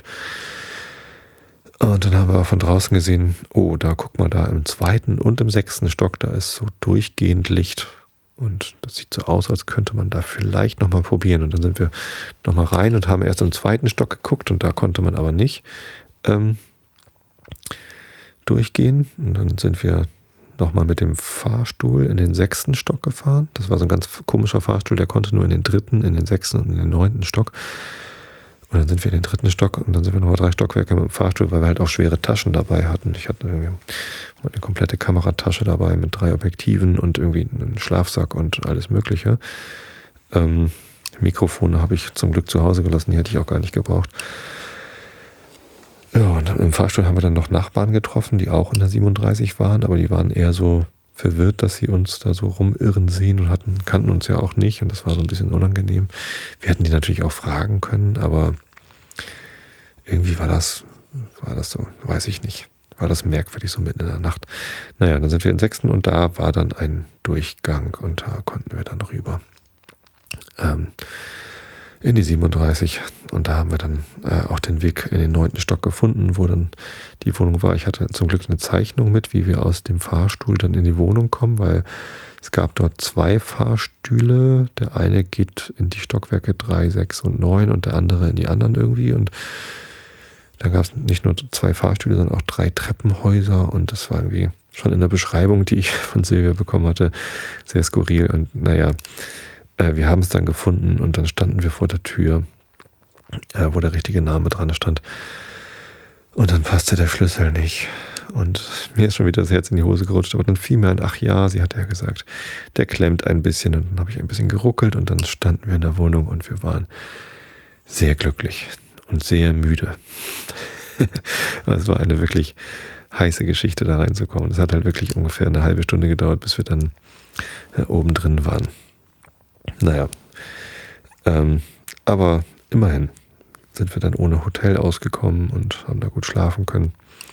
Und dann haben wir von draußen gesehen, oh, da guck mal, da im zweiten und im sechsten Stock, da ist so durchgehend Licht. Und das sieht so aus, als könnte man da vielleicht nochmal probieren. Und dann sind wir nochmal rein und haben erst im zweiten Stock geguckt und da konnte man aber nicht ähm, durchgehen. Und dann sind wir nochmal mit dem Fahrstuhl in den sechsten Stock gefahren. Das war so ein ganz komischer Fahrstuhl, der konnte nur in den dritten, in den sechsten und in den neunten Stock. Und dann sind wir in den dritten Stock und dann sind wir nochmal drei Stockwerke mit dem Fahrstuhl, weil wir halt auch schwere Taschen dabei hatten. Ich hatte irgendwie eine komplette Kameratasche dabei mit drei Objektiven und irgendwie einen Schlafsack und alles Mögliche. Ähm, Mikrofone habe ich zum Glück zu Hause gelassen, die hätte ich auch gar nicht gebraucht. Ja, und im Fahrstuhl haben wir dann noch Nachbarn getroffen, die auch in der siebenunddreißig waren, aber die waren eher so verwirrt, dass sie uns da so rumirren sehen und hatten, kannten uns ja auch nicht und das war so ein bisschen unangenehm. Wir hätten die natürlich auch fragen können, aber irgendwie war das, war das so, weiß ich nicht, war das merkwürdig so mitten in der Nacht. Naja, dann sind wir im sechsten und da war dann ein Durchgang und da konnten wir dann rüber. Ähm, in die siebenunddreißig und da haben wir dann äh, auch den Weg in den neunten Stock gefunden, wo dann die Wohnung war. Ich hatte zum Glück eine Zeichnung mit, wie wir aus dem Fahrstuhl dann in die Wohnung kommen, weil es gab dort zwei Fahrstühle. Der eine geht in die Stockwerke drei, sechs und neun und der andere in die anderen irgendwie und da gab es nicht nur zwei Fahrstühle, sondern auch drei Treppenhäuser und das war irgendwie schon in der Beschreibung, die ich von Silvia bekommen hatte, sehr skurril und naja, wir haben es dann gefunden und dann standen wir vor der Tür, äh, wo der richtige Name dran stand. Und dann passte der Schlüssel nicht. Und mir ist schon wieder das Herz in die Hose gerutscht. Aber dann fiel mir ein, ach ja, sie hat ja gesagt, der klemmt ein bisschen. Und dann habe ich ein bisschen geruckelt und dann standen wir in der Wohnung und wir waren sehr glücklich und sehr müde. Es war eine wirklich heiße Geschichte, da reinzukommen. Es hat halt wirklich ungefähr eine halbe Stunde gedauert, bis wir dann äh, oben drin waren. Naja, ähm, aber immerhin sind wir dann ohne Hotel ausgekommen und haben da gut schlafen können.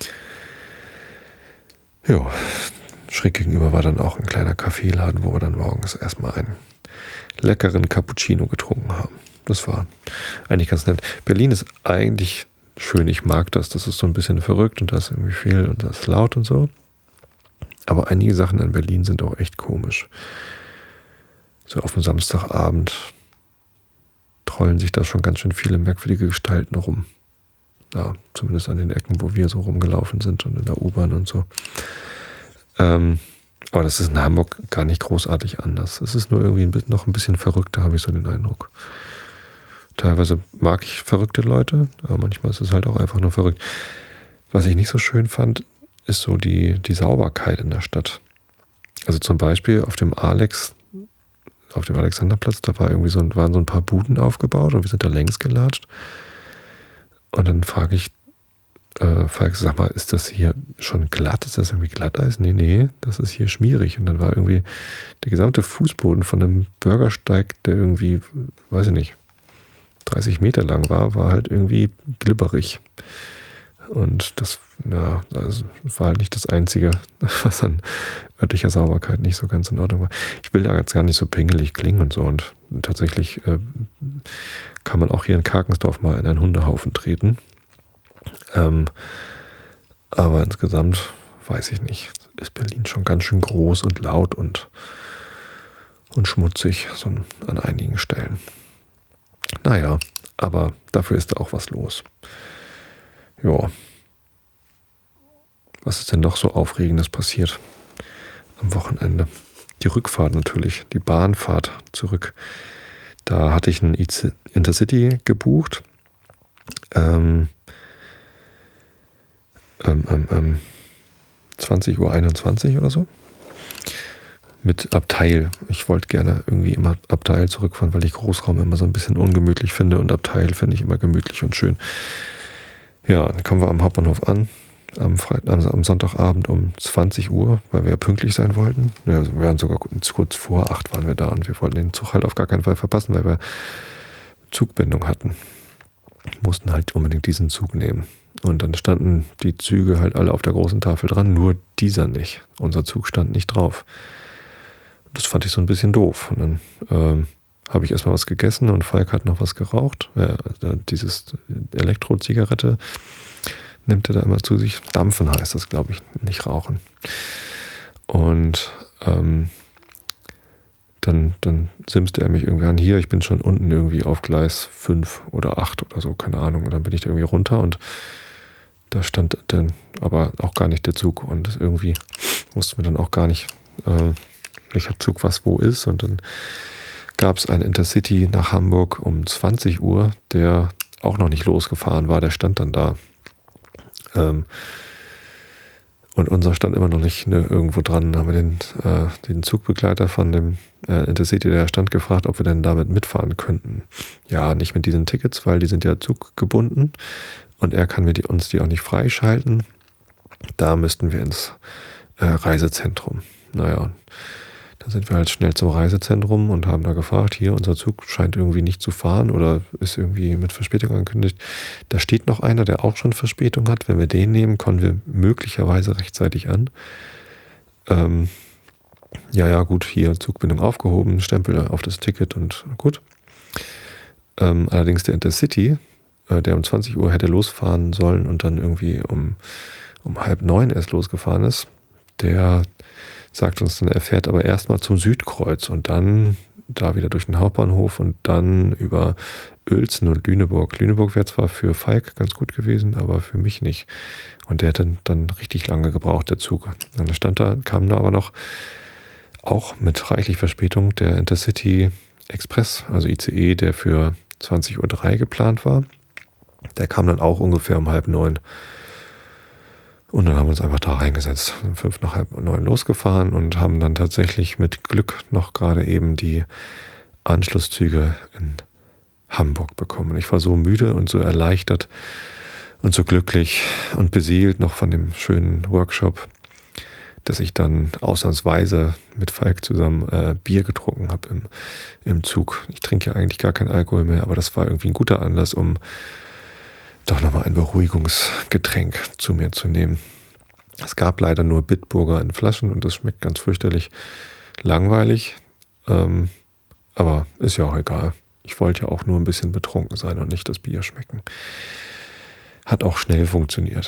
Ja, schräg gegenüber war dann auch ein kleiner Kaffeeladen, wo wir dann morgens erstmal einen leckeren Cappuccino getrunken haben. Das war eigentlich ganz nett. Berlin ist eigentlich schön, ich mag das. Das ist so ein bisschen verrückt und da ist irgendwie viel und das ist laut und so. Aber einige Sachen in Berlin sind auch echt komisch. So auf dem Samstagabend trollen sich da schon ganz schön viele merkwürdige Gestalten rum. Ja, zumindest an den Ecken, wo wir so rumgelaufen sind und in der U-Bahn und so. Ähm, aber das ist in Hamburg gar nicht großartig anders. Es ist nur irgendwie ein bisschen, noch ein bisschen verrückter, habe ich so den Eindruck. Teilweise mag ich verrückte Leute, aber manchmal ist es halt auch einfach nur verrückt. Was ich nicht so schön fand, ist so die, die Sauberkeit in der Stadt. Also zum Beispiel auf dem Alex, auf dem Alexanderplatz, da war irgendwie so, waren so ein paar Buden aufgebaut und wir sind da längs gelatscht. Und dann frage ich, äh, Falk, sag mal, ist das hier schon glatt? Ist das irgendwie Glatteis? Nee, nee, das ist hier schmierig. Und dann war irgendwie der gesamte Fußboden von einem Bürgersteig, der irgendwie, weiß ich nicht, dreißig Meter lang war, war halt irgendwie glibberig. Und das, ja, also war halt nicht das Einzige, was an örtlicher Sauberkeit nicht so ganz in Ordnung war. Ich will da jetzt gar nicht so pingelig klingen und so. Und tatsächlich äh, kann man auch hier in Karkensdorf mal in einen Hundehaufen treten. Ähm, aber insgesamt weiß ich nicht, ist Berlin schon ganz schön groß und laut und, und schmutzig, so an einigen Stellen. Naja, aber dafür ist da auch was los. Ja. Was ist denn noch so Aufregendes passiert am Wochenende? Die Rückfahrt natürlich, die Bahnfahrt zurück. Da hatte ich einen Intercity gebucht. Ähm, ähm, ähm, ähm, zwanzig Uhr einundzwanzig oder so. Mit Abteil. Ich wollte gerne irgendwie immer Abteil zurückfahren, weil ich Großraum immer so ein bisschen ungemütlich finde und Abteil finde ich immer gemütlich und schön. Ja, dann kommen wir am Hauptbahnhof an, am, Freit- am Sonntagabend um zwanzig Uhr, weil wir ja pünktlich sein wollten. Ja, also wir waren sogar kurz vor acht waren wir da und wir wollten den Zug halt auf gar keinen Fall verpassen, weil wir Zugbindung hatten. Mussten halt unbedingt diesen Zug nehmen. Und dann standen die Züge halt alle auf der großen Tafel dran, nur dieser nicht. Unser Zug stand nicht drauf. Das fand ich so ein bisschen doof. Und dann ähm, habe ich erstmal was gegessen und Falk hat noch was geraucht. Ja, dieses Elektro-Zigarette nimmt er da immer zu sich. Dampfen heißt das, glaube ich, nicht rauchen. Und ähm, dann, dann simste er mich irgendwie an, hier, ich bin schon unten irgendwie auf Gleis fünf oder acht oder so, keine Ahnung. Und dann bin ich da irgendwie runter und da stand dann aber auch gar nicht der Zug. Und irgendwie wusste mir dann auch gar nicht, äh, welcher Zug was wo ist. Und dann gab es einen Intercity nach Hamburg um zwanzig Uhr, der auch noch nicht losgefahren war. Der stand dann da. Ähm, und unser stand immer noch nicht ne, irgendwo dran. Dann haben wir den, äh, den Zugbegleiter von dem äh, Intercity, der stand, gefragt, ob wir denn damit mitfahren könnten. Ja, nicht mit diesen Tickets, weil die sind ja zuggebunden. Und er kann mir die, uns die auch nicht freischalten. Da müssten wir ins äh, Reisezentrum. Naja, dann sind wir halt schnell zum Reisezentrum und haben da gefragt, hier, unser Zug scheint irgendwie nicht zu fahren oder ist irgendwie mit Verspätung angekündigt. Da steht noch einer, der auch schon Verspätung hat. Wenn wir den nehmen, kommen wir möglicherweise rechtzeitig an. Ähm, ja, ja, gut, hier Zugbindung aufgehoben, Stempel auf das Ticket und gut. Ähm, allerdings der Intercity, äh, der um zwanzig Uhr hätte losfahren sollen und dann irgendwie um, um halb neun erst losgefahren ist, der sagt uns dann, er fährt aber erstmal zum Südkreuz und dann da wieder durch den Hauptbahnhof und dann über Uelzen und Lüneburg. Lüneburg wäre zwar für Falk ganz gut gewesen, aber für mich nicht. Und der hat dann, dann richtig lange gebraucht, der Zug. Dann stand da, kam da aber noch auch mit reichlich Verspätung der Intercity Express, also I C E, der für zwanzig Uhr drei geplant war. Der kam dann auch ungefähr um halb neun. Und dann haben wir uns einfach da reingesetzt, sind fünf nach halb neun losgefahren und haben dann tatsächlich mit Glück noch gerade eben die Anschlusszüge in Hamburg bekommen. Ich war so müde und so erleichtert und so glücklich und beseelt noch von dem schönen Workshop, dass ich dann ausnahmsweise mit Falk zusammen äh, Bier getrunken habe im, im Zug. Ich trinke ja eigentlich gar keinen Alkohol mehr, aber das war irgendwie ein guter Anlass, um doch nochmal ein Beruhigungsgetränk zu mir zu nehmen. Es gab leider nur Bitburger in Flaschen und das schmeckt ganz fürchterlich langweilig. Ähm, aber ist ja auch egal. Ich wollte ja auch nur ein bisschen betrunken sein und nicht das Bier schmecken. Hat auch schnell funktioniert.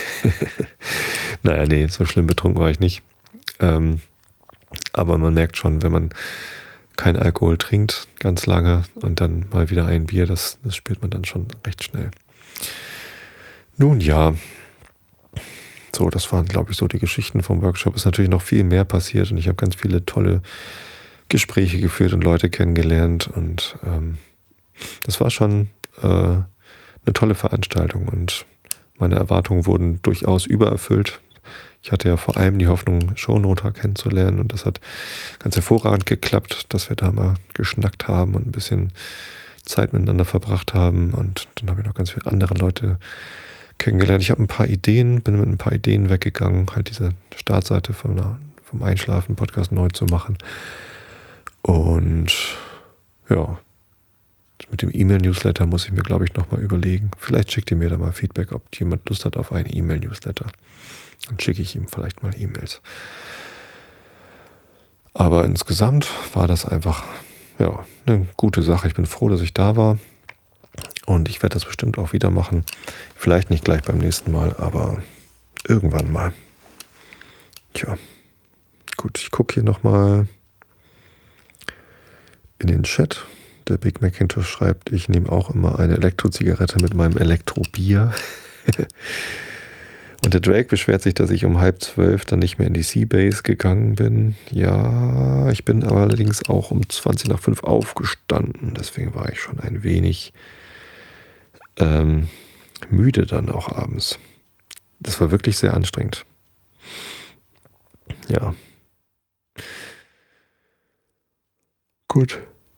Naja, nee, so schlimm betrunken war ich nicht. Ähm, aber man merkt schon, wenn man kein Alkohol trinkt, ganz lange und dann mal wieder ein Bier, das, das spürt man dann schon recht schnell. Nun ja, so, das waren, glaube ich, so die Geschichten vom Workshop. Ist natürlich noch viel mehr passiert und ich habe ganz viele tolle Gespräche geführt und Leute kennengelernt und ähm, das war schon äh, eine tolle Veranstaltung und meine Erwartungen wurden durchaus übererfüllt. Ich hatte ja vor allem die Hoffnung, Shownoter kennenzulernen und das hat ganz hervorragend geklappt, dass wir da mal geschnackt haben und ein bisschen Zeit miteinander verbracht haben und dann habe ich noch ganz viele andere Leute kennengelernt. Ich habe ein paar Ideen, bin mit ein paar Ideen weggegangen, halt diese Startseite von der, vom Einschlafen-Podcast neu zu machen. Und ja, mit dem E-Mail-Newsletter muss ich mir, glaube ich, nochmal überlegen. Vielleicht schickt ihr mir da mal Feedback, ob jemand Lust hat auf einen E-Mail-Newsletter. Dann schicke ich ihm vielleicht mal E-Mails. Aber insgesamt war das einfach ja, eine gute Sache. Ich bin froh, dass ich da war. Und ich werde das bestimmt auch wieder machen. Vielleicht nicht gleich beim nächsten Mal, aber irgendwann mal. Tja, gut, ich gucke hier nochmal in den Chat. Der Big Macintosh schreibt, ich nehme auch immer eine Elektrozigarette mit meinem Elektrobier. Und der Drake beschwert sich, dass ich um halb zwölf dann nicht mehr in die Seabase gegangen bin. Ja, ich bin aber allerdings auch um zwanzig nach fünf aufgestanden. Deswegen war ich schon ein wenig ähm, müde dann auch abends. Das war wirklich sehr anstrengend. Ja. Gut.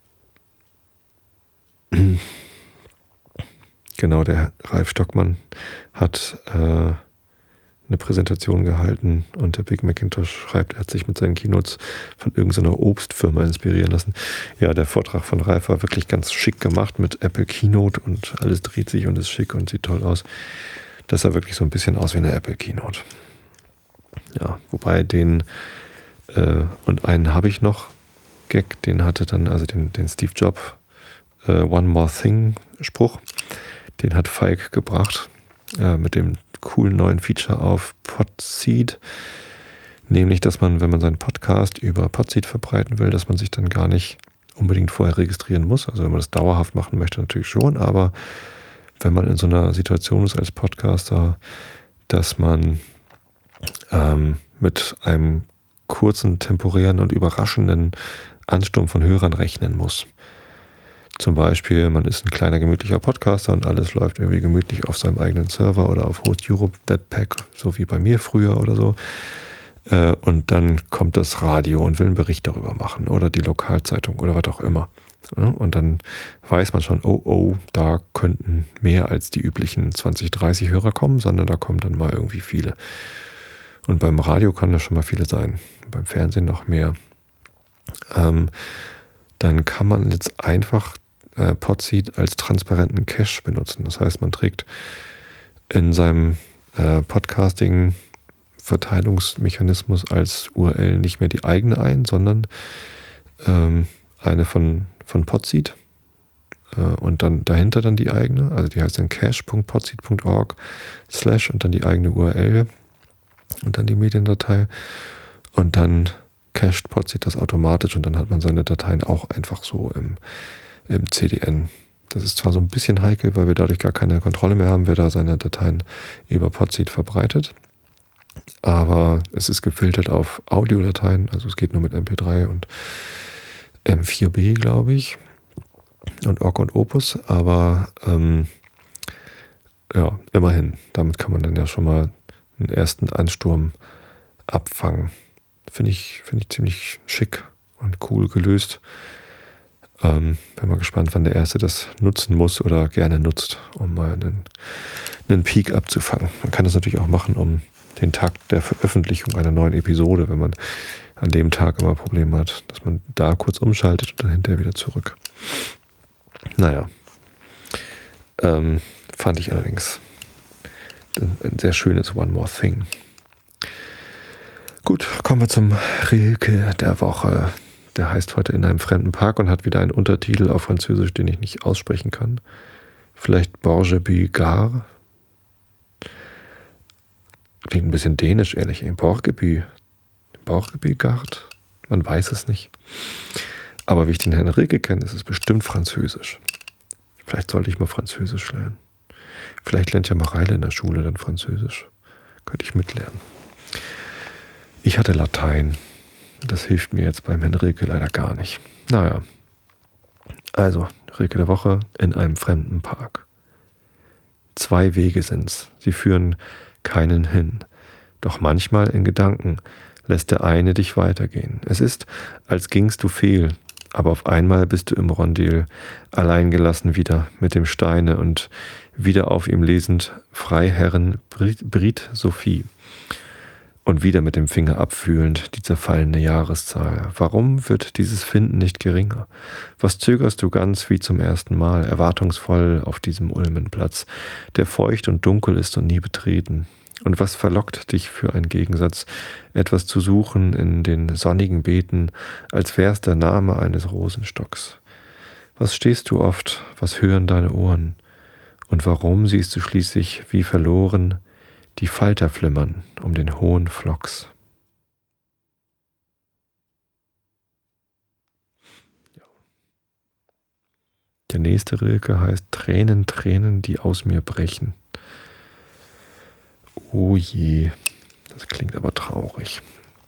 Genau, der Ralf Stockmann hat äh, eine Präsentation gehalten und der Big Macintosh schreibt, er hat sich mit seinen Keynotes von irgendeiner Obstfirma inspirieren lassen. Ja, der Vortrag von Ralf war wirklich ganz schick gemacht mit Apple Keynote und alles dreht sich und ist schick und sieht toll aus. Das sah wirklich so ein bisschen aus wie eine Apple Keynote. Ja, wobei den äh, und einen habe ich noch, Gag, den hatte dann, also den, den Steve Jobs äh, One More Thing Spruch, den hat Falk gebracht äh, mit dem coolen neuen Feature auf Podseed, nämlich, dass man, wenn man seinen Podcast über Podseed verbreiten will, dass man sich dann gar nicht unbedingt vorher registrieren muss. Also wenn man das dauerhaft machen möchte, natürlich schon, aber wenn man in so einer Situation ist als Podcaster, dass man ähm, mit einem kurzen, temporären und überraschenden Ansturm von Hörern rechnen muss. Zum Beispiel, man ist ein kleiner, gemütlicher Podcaster und alles läuft irgendwie gemütlich auf seinem eigenen Server oder auf Host Europe, Webpack, so wie bei mir früher oder so. Und dann kommt das Radio und will einen Bericht darüber machen oder die Lokalzeitung oder was auch immer. Und dann weiß man schon, oh, oh, da könnten mehr als die üblichen zwanzig, dreißig Hörer kommen, sondern da kommen dann mal irgendwie viele. Und beim Radio kann das schon mal viele sein, beim Fernsehen noch mehr. Ähm, dann kann man jetzt einfach äh, Podseed als transparenten Cache benutzen. Das heißt, man trägt in seinem äh, Podcasting-Verteilungsmechanismus als U R L nicht mehr die eigene ein, sondern ähm, eine von, von Podseed äh, und dann dahinter dann die eigene, also die heißt dann cache punkt podseed punkt org slash und dann die eigene U R L und dann die Mediendatei und dann cached Podseed das automatisch und dann hat man seine Dateien auch einfach so im, im C D N. Das ist zwar so ein bisschen heikel, weil wir dadurch gar keine Kontrolle mehr haben, wer da seine Dateien über Podseed verbreitet, aber es ist gefiltert auf Audiodateien, also es geht nur mit M P drei und M vier B, glaube ich, und Ogg und Opus, aber ähm, ja, immerhin, damit kann man dann ja schon mal einen ersten Ansturm abfangen. Finde ich, finde ich ziemlich schick und cool gelöst. Ähm, bin mal gespannt, wann der Erste das nutzen muss oder gerne nutzt, um mal einen, einen Peak abzufangen. Man kann das natürlich auch machen, um den Tag der Veröffentlichung einer neuen Episode, wenn man an dem Tag immer Probleme hat, dass man da kurz umschaltet und dann hinterher wieder zurück. Naja, ähm, fand ich allerdings ein sehr schönes One More Thing. Gut, kommen wir zum Rilke der Woche. Der heißt heute In einem fremden Park und hat wieder einen Untertitel auf Französisch, den ich nicht aussprechen kann. Vielleicht Borgebue Gare. Klingt ein bisschen dänisch, ehrlich. Borgebue. Borgebue Gare? Man weiß es nicht. Aber wie ich den Herrn Rilke kenne, ist es bestimmt Französisch. Vielleicht sollte ich mal Französisch lernen. Vielleicht lernt ja Mareile in der Schule dann Französisch. Könnte ich mitlernen. Ich hatte Latein. Das hilft mir jetzt beim Herrn Rilke leider gar nicht. Naja. Also, Rilke der Woche in einem fremden Park. Zwei Wege sind's. Sie führen keinen hin. Doch manchmal in Gedanken lässt der eine dich weitergehen. Es ist, als gingst du fehl, aber auf einmal bist du im Rondel, allein gelassen wieder mit dem Steine und wieder auf ihm lesend Freiherren Brit Sophie. Und wieder mit dem Finger abfühlend die zerfallene Jahreszahl. Warum wird dieses Finden nicht geringer? Was zögerst du ganz wie zum ersten Mal, erwartungsvoll auf diesem Ulmenplatz, der feucht und dunkel ist und nie betreten? Und was verlockt dich für einen Gegensatz, etwas zu suchen in den sonnigen Beeten, als wär's der Name eines Rosenstocks? Was stehst du oft, was hören deine Ohren? Und warum siehst du schließlich wie verloren die Falter flimmern um den hohen Flocks? Ja. Der nächste Rilke heißt Tränen, Tränen, die aus mir brechen. Oh je, das klingt aber traurig.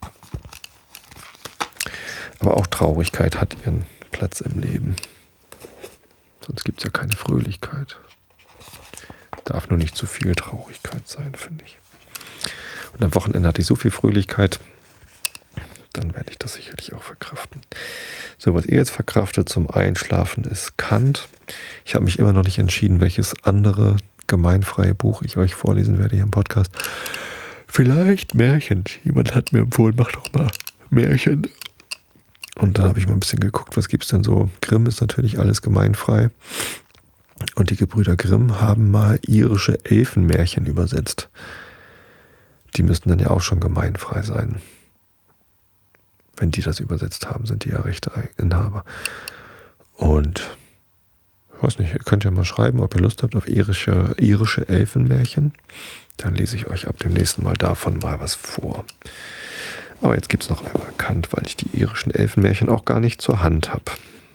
Aber auch Traurigkeit hat ihren Platz im Leben. Sonst gibt es ja keine Fröhlichkeit. Darf nur nicht zu viel Traurigkeit sein, finde ich. Und am Wochenende hatte ich so viel Fröhlichkeit, dann werde ich das sicherlich auch verkraften. So, was ihr jetzt verkraftet zum Einschlafen ist Kant. Ich habe mich immer noch nicht entschieden, welches andere gemeinfreie Buch ich euch vorlesen werde hier im Podcast. Vielleicht Märchen. Jemand hat mir empfohlen, mach doch mal Märchen. Und dann habe ich mal ein bisschen geguckt, was gibt es denn so. Grimm ist natürlich alles gemeinfrei. Und die Gebrüder Grimm haben mal irische Elfenmärchen übersetzt. Die müssten dann ja auch schon gemeinfrei sein. Wenn die das übersetzt haben, sind die ja Rechteinhaber. Und ich weiß nicht, ihr könnt ja mal schreiben, ob ihr Lust habt auf irische, irische Elfenmärchen. Dann lese ich euch ab dem nächsten Mal davon mal was vor. Aber jetzt gibt es noch einmal Kant, weil ich die irischen Elfenmärchen auch gar nicht zur Hand habe.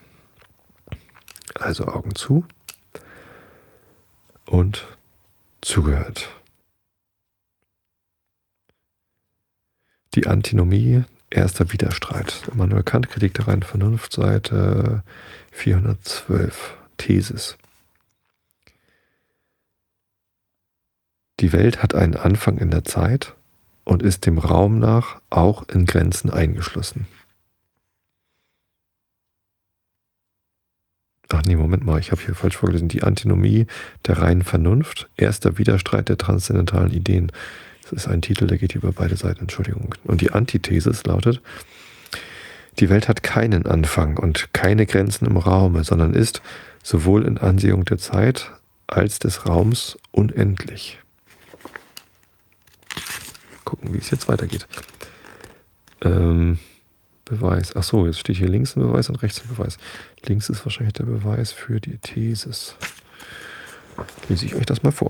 Also Augen zu. Und zugehört. Die Antinomie, erster Widerstreit. Immanuel Kant, Kritik der reinen Vernunft, Seite vierhundertzwölf. Thesis. Die Welt hat einen Anfang in der Zeit und ist dem Raum nach auch in Grenzen eingeschlossen. Ach nee, Moment mal, ich habe hier falsch vorgelesen. Die Antinomie der reinen Vernunft, erster Widerstreit der transzendentalen Ideen. Das ist ein Titel, der geht über beide Seiten, Entschuldigung. Und die Antithesis lautet, die Welt hat keinen Anfang und keine Grenzen im Raume, sondern ist sowohl in Ansehung der Zeit als des Raums unendlich. Gucken, wie es jetzt weitergeht. Ähm... Beweis. Ach so, jetzt steht hier links ein Beweis und rechts ein Beweis. Links ist wahrscheinlich der Beweis für die Thesis. Lese ich euch das mal vor.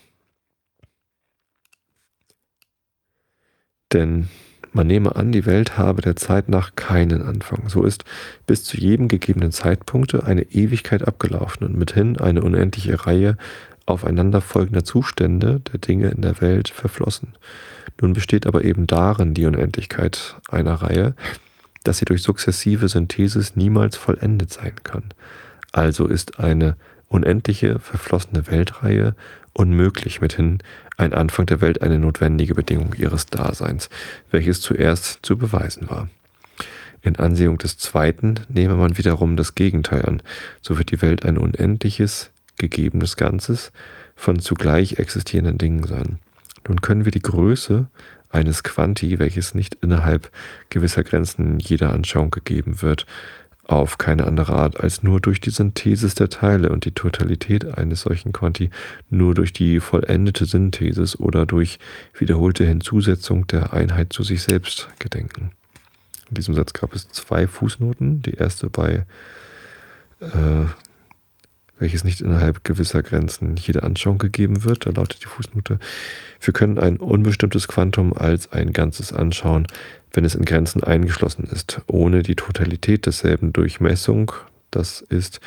Denn man nehme an, die Welt habe der Zeit nach keinen Anfang. So ist bis zu jedem gegebenen Zeitpunkte eine Ewigkeit abgelaufen und mithin eine unendliche Reihe aufeinanderfolgender Zustände der Dinge in der Welt verflossen. Nun besteht aber eben darin die Unendlichkeit einer Reihe, dass sie durch sukzessive Synthesis niemals vollendet sein kann. Also ist eine unendliche, verflossene Weltreihe unmöglich, mithin ein Anfang der Welt eine notwendige Bedingung ihres Daseins, welches zuerst zu beweisen war. In Ansehung des Zweiten nehme man wiederum das Gegenteil an, so wird die Welt ein unendliches, gegebenes Ganzes von zugleich existierenden Dingen sein. Nun können wir die Größe eines Quanti, welches nicht innerhalb gewisser Grenzen jeder Anschauung gegeben wird, auf keine andere Art als nur durch die Synthesis der Teile und die Totalität eines solchen Quanti nur durch die vollendete Synthesis oder durch wiederholte Hinzusetzung der Einheit zu sich selbst gedenken. In diesem Satz gab es zwei Fußnoten. Die erste bei äh, welches nicht innerhalb gewisser Grenzen jede Anschauung gegeben wird. Da lautet die Fußnote: Wir können ein unbestimmtes Quantum als ein Ganzes anschauen, wenn es in Grenzen eingeschlossen ist, ohne die Totalität desselben durch Messung, das ist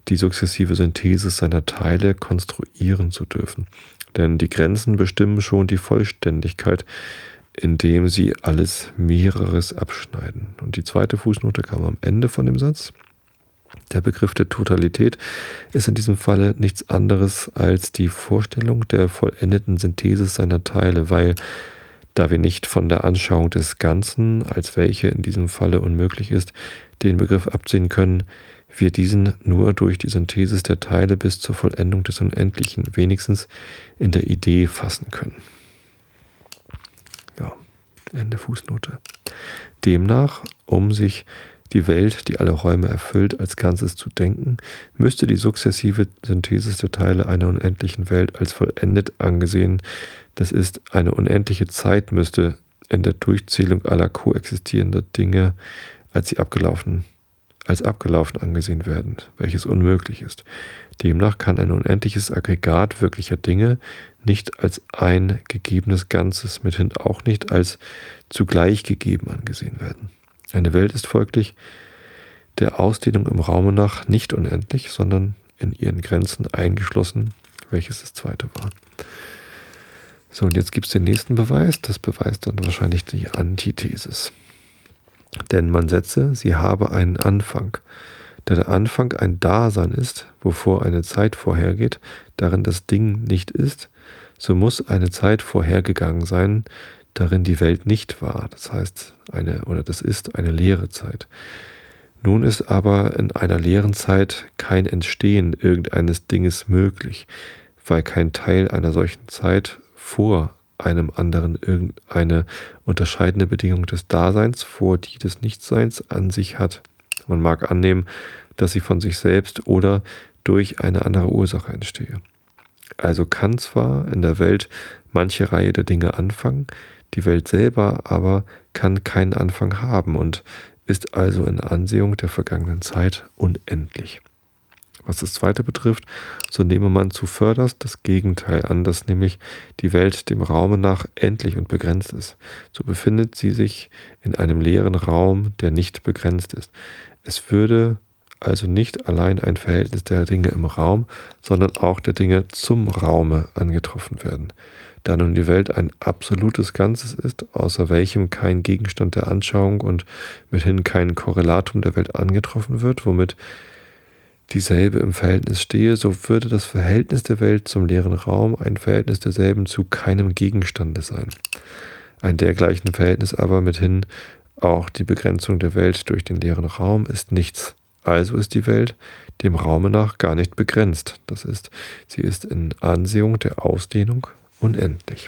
die sukzessive Synthese seiner Teile konstruieren zu dürfen. Denn die Grenzen bestimmen schon die Vollständigkeit, indem sie alles Mehreres abschneiden. Und die zweite Fußnote kam am Ende von dem Satz. Der Begriff der Totalität ist in diesem Falle nichts anderes als die Vorstellung der vollendeten Synthese seiner Teile, weil, da wir nicht von der Anschauung des Ganzen, als welche in diesem Falle unmöglich ist, den Begriff abziehen können, wir diesen nur durch die Synthese der Teile bis zur Vollendung des Unendlichen wenigstens in der Idee fassen können. Ja, Ende Fußnote. Demnach, um sich die Welt, die alle Räume erfüllt, als Ganzes zu denken, müsste die sukzessive Synthese der Teile einer unendlichen Welt als vollendet angesehen, das ist, eine unendliche Zeit müsste in der Durchzählung aller koexistierender Dinge als sie abgelaufen, als abgelaufen angesehen werden, welches unmöglich ist. Demnach kann ein unendliches Aggregat wirklicher Dinge nicht als ein gegebenes Ganzes, mithin auch nicht als zugleich gegeben angesehen werden. Eine Welt ist folglich der Ausdehnung im Raume nach nicht unendlich, sondern in ihren Grenzen eingeschlossen, welches das zweite war. So, und jetzt gibt es den nächsten Beweis. Das beweist dann wahrscheinlich die Antithesis. Denn man setze, sie habe einen Anfang. Da der Anfang ein Dasein ist, wovor eine Zeit vorhergeht, darin das Ding nicht ist, so muss eine Zeit vorhergegangen sein, darin die Welt nicht war. Das heißt, eine, oder das ist eine leere Zeit. Nun ist aber in einer leeren Zeit kein Entstehen irgendeines Dinges möglich, weil kein Teil einer solchen Zeit vor einem anderen irgendeine unterscheidende Bedingung des Daseins vor die des Nichtseins an sich hat. Man mag annehmen, dass sie von sich selbst oder durch eine andere Ursache entstehe. Also kann zwar in der Welt manche Reihe der Dinge anfangen, die Welt selber aber kann keinen Anfang haben und ist also in Ansehung der vergangenen Zeit unendlich. Was das zweite betrifft, so nehme man zuvörderst das Gegenteil an, dass nämlich die Welt dem Raume nach endlich und begrenzt ist. So befindet sie sich in einem leeren Raum, der nicht begrenzt ist. Es würde also nicht allein ein Verhältnis der Dinge im Raum, sondern auch der Dinge zum Raume angetroffen werden. Da nun die Welt ein absolutes Ganzes ist, außer welchem kein Gegenstand der Anschauung und mithin kein Korrelatum der Welt angetroffen wird, womit dieselbe im Verhältnis stehe, so würde das Verhältnis der Welt zum leeren Raum ein Verhältnis derselben zu keinem Gegenstande sein. Ein dergleichen Verhältnis aber mithin auch die Begrenzung der Welt durch den leeren Raum ist nichts. Also ist die Welt dem Raume nach gar nicht begrenzt. Das ist, sie ist in Ansehung der Ausdehnung unendlich.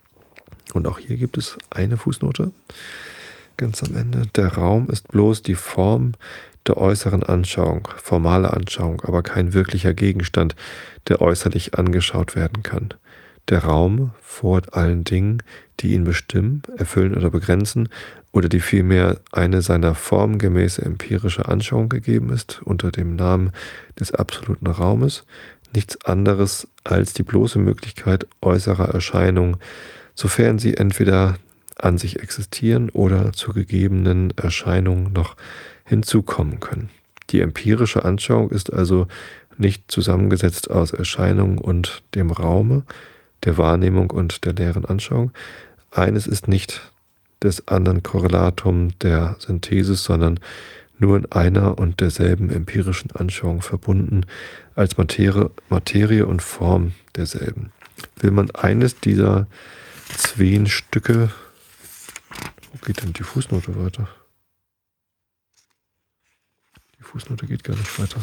Und auch hier gibt es eine Fußnote, ganz am Ende. Der Raum ist bloß die Form der äußeren Anschauung, formale Anschauung, aber kein wirklicher Gegenstand, der äußerlich angeschaut werden kann. Der Raum vor allen Dingen, die ihn bestimmen, erfüllen oder begrenzen, oder die vielmehr eine seiner formgemäße empirische Anschauung gegeben ist, unter dem Namen des absoluten Raumes, nichts anderes als die bloße Möglichkeit äußerer Erscheinung, sofern sie entweder an sich existieren oder zur gegebenen Erscheinung noch hinzukommen können. Die empirische Anschauung ist also nicht zusammengesetzt aus Erscheinung und dem Raume, der Wahrnehmung und der leeren Anschauung. Eines ist nicht des anderen Korrelatum der Synthesis, sondern nur in einer und derselben empirischen Anschauung verbunden, als Materie, Materie und Form derselben. Will man eines dieser zwei Stücke, wo geht denn die Fußnote weiter? Die Fußnote geht gar nicht weiter.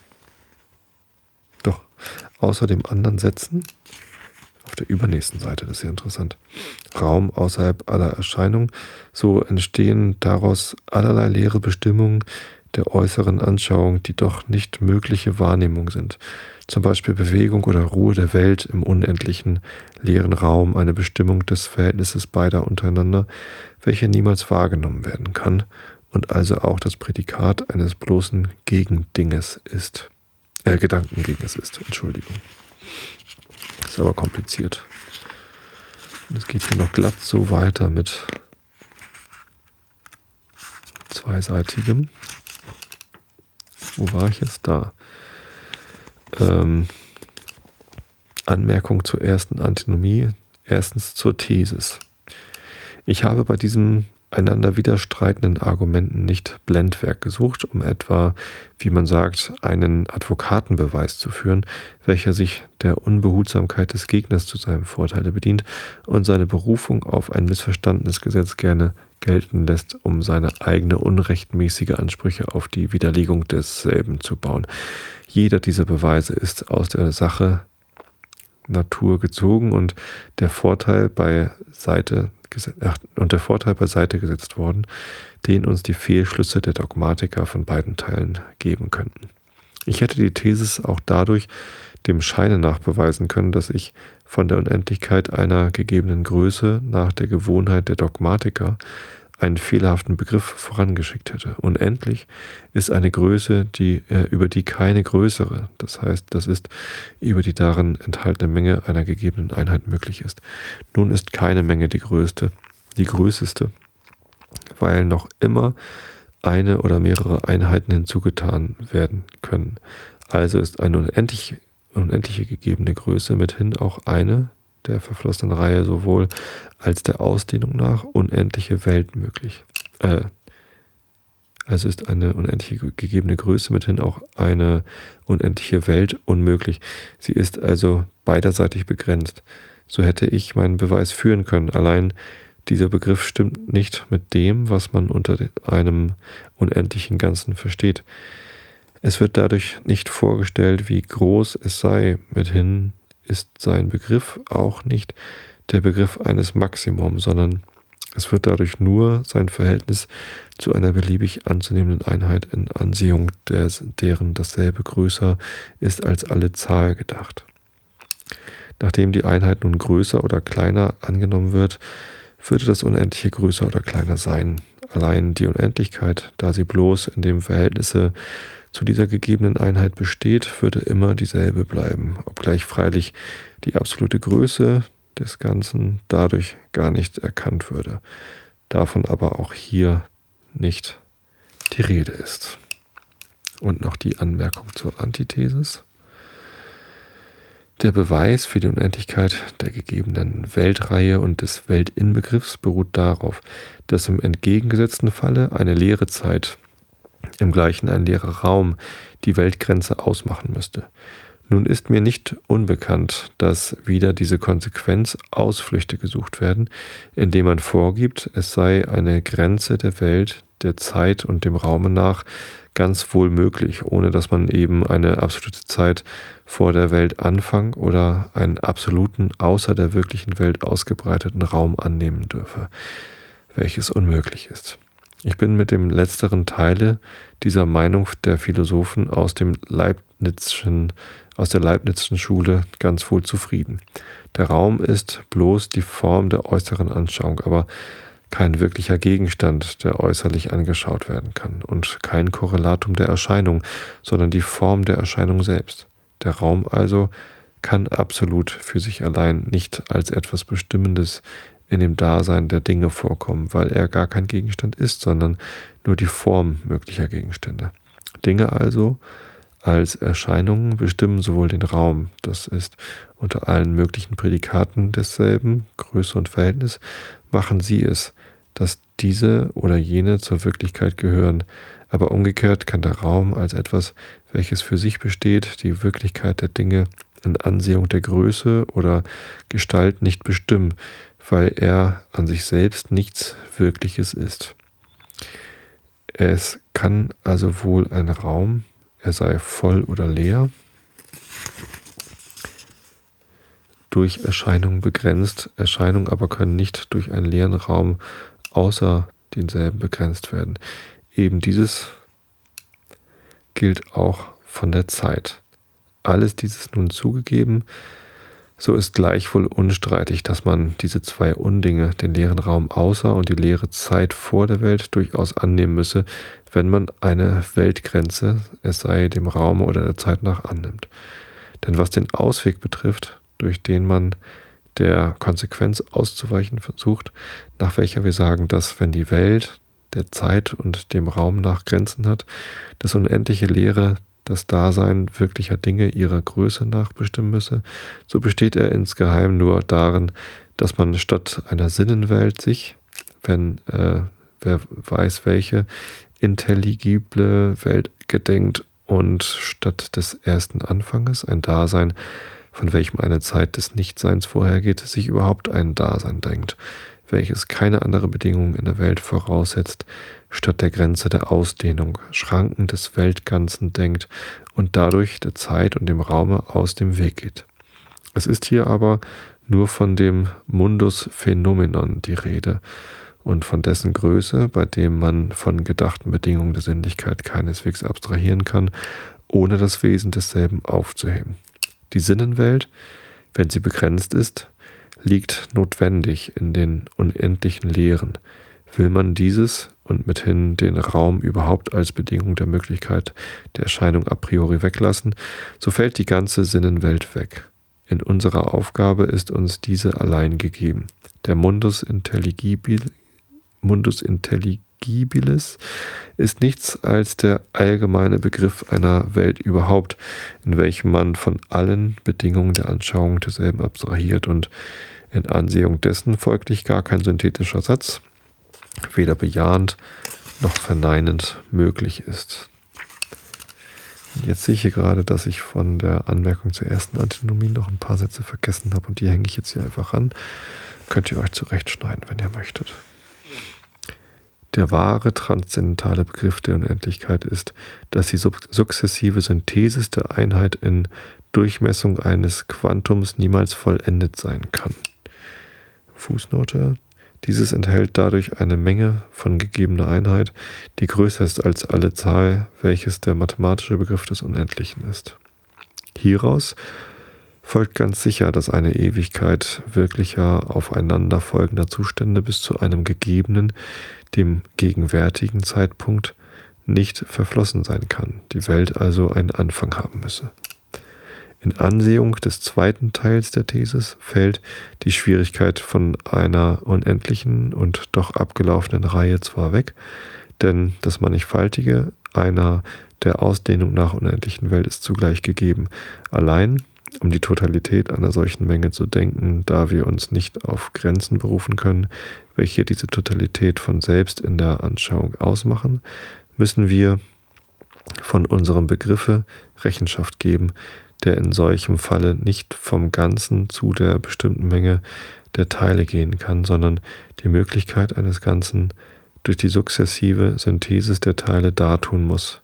Doch, außer dem anderen setzen, auf der übernächsten Seite, das ist ja interessant, Raum außerhalb aller Erscheinung, so entstehen daraus allerlei leere Bestimmungen der äußeren Anschauung, die doch nicht mögliche Wahrnehmung sind. Zum Beispiel Bewegung oder Ruhe der Welt im unendlichen leeren Raum, eine Bestimmung des Verhältnisses beider untereinander, welche niemals wahrgenommen werden kann und also auch das Prädikat eines bloßen Gegendinges ist. Äh, Gedankengegens ist, Entschuldigung. Ist aber kompliziert. Und es geht hier noch glatt so weiter mit zweiseitigem. Wo war ich jetzt da? Ähm, Anmerkung zur ersten Antinomie. Erstens zur Thesis. Ich habe bei diesen einander widerstreitenden Argumenten nicht Blendwerk gesucht, um etwa, wie man sagt, einen Advokatenbeweis zu führen, welcher sich der Unbehutsamkeit des Gegners zu seinem Vorteile bedient und seine Berufung auf ein missverstandenes Gesetz gerne gelten lässt, um seine eigene unrechtmäßige Ansprüche auf die Widerlegung desselben zu bauen. Jeder dieser Beweise ist aus der Sache Natur gezogen und der Vorteil beiseite und der Vorteil beiseite gesetzt worden, den uns die Fehlschlüsse der Dogmatiker von beiden Teilen geben könnten. Ich hätte die Thesis auch dadurch dem Scheine nach beweisen können, dass ich von der Unendlichkeit einer gegebenen Größe nach der Gewohnheit der Dogmatiker einen fehlerhaften Begriff vorangeschickt hätte. Unendlich ist eine Größe, die äh, über die keine größere, das heißt, das ist über die darin enthaltene Menge einer gegebenen Einheit möglich ist. Nun ist keine Menge die größte, die größeste, weil noch immer eine oder mehrere Einheiten hinzugetan werden können. Also ist eine unendlich, unendliche gegebene Größe mithin auch eine der verflossenen Reihe sowohl als der Ausdehnung nach unendliche Welt möglich. Äh, also ist eine unendliche gegebene Größe mithin auch eine unendliche Welt unmöglich. Sie ist also beiderseitig begrenzt. So hätte ich meinen Beweis führen können. Allein dieser Begriff stimmt nicht mit dem, was man unter einem unendlichen Ganzen versteht. Es wird dadurch nicht vorgestellt, wie groß es sei, mithin ist sein Begriff auch nicht der Begriff eines Maximum, sondern es wird dadurch nur sein Verhältnis zu einer beliebig anzunehmenden Einheit in Ansehung des, deren dasselbe größer ist als alle Zahl gedacht. Nachdem die Einheit nun größer oder kleiner angenommen wird, würde das Unendliche größer oder kleiner sein. Allein die Unendlichkeit, da sie bloß in dem Verhältnisse zu dieser gegebenen Einheit besteht, würde immer dieselbe bleiben, obgleich freilich die absolute Größe des Ganzen dadurch gar nicht erkannt würde, davon aber auch hier nicht die Rede ist. Und noch die Anmerkung zur Antithesis. Der Beweis für die Unendlichkeit der gegebenen Weltreihe und des Weltinbegriffs beruht darauf, dass im entgegengesetzten Falle eine leere Zeit, im gleichen ein leerer Raum, die Weltgrenze ausmachen müsste. Nun ist mir nicht unbekannt, dass wieder diese Konsequenz Ausflüchte gesucht werden, indem man vorgibt, es sei eine Grenze der Welt, der Zeit und dem Raume nach ganz wohl möglich, ohne dass man eben eine absolute Zeit vor der Welt Anfang oder einen absoluten, außer der wirklichen Welt ausgebreiteten Raum annehmen dürfe, welches unmöglich ist. Ich bin mit dem letzteren Teile dieser Meinung der Philosophen aus dem Leibnizschen, aus der Leibnizschen Schule ganz wohl zufrieden. Der Raum ist bloß die Form der äußeren Anschauung, aber kein wirklicher Gegenstand, der äußerlich angeschaut werden kann, und kein Korrelatum der Erscheinung, sondern die Form der Erscheinung selbst. Der Raum also kann absolut für sich allein nicht als etwas Bestimmendes in dem Dasein der Dinge vorkommen, weil er gar kein Gegenstand ist, sondern nur die Form möglicher Gegenstände. Dinge also als Erscheinungen bestimmen sowohl den Raum, das ist unter allen möglichen Prädikaten desselben, Größe und Verhältnis, machen sie es, dass diese oder jene zur Wirklichkeit gehören, aber umgekehrt kann der Raum als etwas, welches für sich besteht, die Wirklichkeit der Dinge in Ansehung der Größe oder Gestalt nicht bestimmen, weil er an sich selbst nichts Wirkliches ist. Es kann also wohl ein Raum, er sei voll oder leer, durch Erscheinungen begrenzt, Erscheinungen aber können nicht durch einen leeren Raum außer denselben begrenzt werden. Eben dieses gilt auch von der Zeit. Alles dieses nun zugegeben, so ist gleichwohl unstreitig, dass man diese zwei Undinge, den leeren Raum außer und die leere Zeit vor der Welt, durchaus annehmen müsse, wenn man eine Weltgrenze, es sei dem Raum oder der Zeit nach, annimmt. Denn was den Ausweg betrifft, durch den man der Konsequenz auszuweichen versucht, nach welcher wir sagen, dass wenn die Welt der Zeit und dem Raum nach Grenzen hat, das unendliche Leere das Dasein wirklicher Dinge ihrer Größe nach bestimmen müsse, so besteht er insgeheim nur darin, dass man statt einer Sinnenwelt sich, wenn äh, wer weiß welche, intelligible Welt gedenkt und statt des ersten Anfanges ein Dasein, von welchem eine Zeit des Nichtseins vorhergeht, sich überhaupt ein Dasein denkt, welches keine andere Bedingung in der Welt voraussetzt, statt der Grenze der Ausdehnung, Schranken des Weltganzen denkt und dadurch der Zeit und dem Raume aus dem Weg geht. Es ist hier aber nur von dem Mundus Phänomenon die Rede und von dessen Größe, bei dem man von gedachten Bedingungen der Sinnlichkeit keineswegs abstrahieren kann, ohne das Wesen desselben aufzuheben. Die Sinnenwelt, wenn sie begrenzt ist, liegt notwendig in den unendlichen Leeren. Will man dieses und mithin den Raum überhaupt als Bedingung der Möglichkeit der Erscheinung a priori weglassen, so fällt die ganze Sinnenwelt weg. In unserer Aufgabe ist uns diese allein gegeben. Der Mundus intelligibil, Mundus intelligibilis ist nichts als der allgemeine Begriff einer Welt überhaupt, in welchem man von allen Bedingungen der Anschauung derselben abstrahiert und in Ansehung dessen folglich gar kein synthetischer Satz, weder bejahend noch verneinend möglich ist. Jetzt sehe ich hier gerade, dass ich von der Anmerkung zur ersten Antinomie noch ein paar Sätze vergessen habe und die hänge ich jetzt hier einfach an. Könnt ihr euch zurechtschneiden, wenn ihr möchtet. Der wahre transzendentale Begriff der Unendlichkeit ist, dass die sukzessive Synthesis der Einheit in Durchmessung eines Quantums niemals vollendet sein kann. Fußnote. Dieses enthält dadurch eine Menge von gegebener Einheit, die größer ist als alle Zahl, welches der mathematische Begriff des Unendlichen ist. Hieraus folgt ganz sicher, dass eine Ewigkeit wirklicher aufeinanderfolgender Zustände bis zu einem gegebenen, dem gegenwärtigen Zeitpunkt nicht verflossen sein kann, die Welt also einen Anfang haben müsse. In Ansehung des zweiten Teils der Thesis fällt die Schwierigkeit von einer unendlichen und doch abgelaufenen Reihe zwar weg, denn das Mannigfaltige einer der Ausdehnung nach unendlichen Welt ist zugleich gegeben. Allein, um die Totalität einer solchen Menge zu denken, da wir uns nicht auf Grenzen berufen können, welche diese Totalität von selbst in der Anschauung ausmachen, müssen wir von unserem Begriffe Rechenschaft geben, der in solchem Falle nicht vom Ganzen zu der bestimmten Menge der Teile gehen kann, sondern die Möglichkeit eines Ganzen durch die sukzessive Synthesis der Teile dartun muss.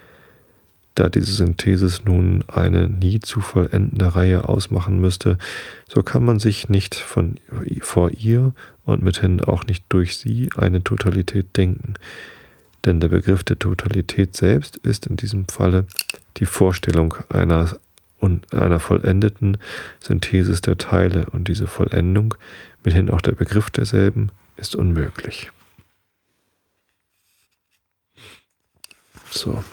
Da diese Synthesis nun eine nie zu vollendende Reihe ausmachen müsste, so kann man sich nicht von vor ihr und mithin auch nicht durch sie eine Totalität denken. Denn der Begriff der Totalität selbst ist in diesem Falle die Vorstellung einer und einer vollendeten Synthesis der Teile, und diese Vollendung, mithin auch der Begriff derselben, ist unmöglich. So.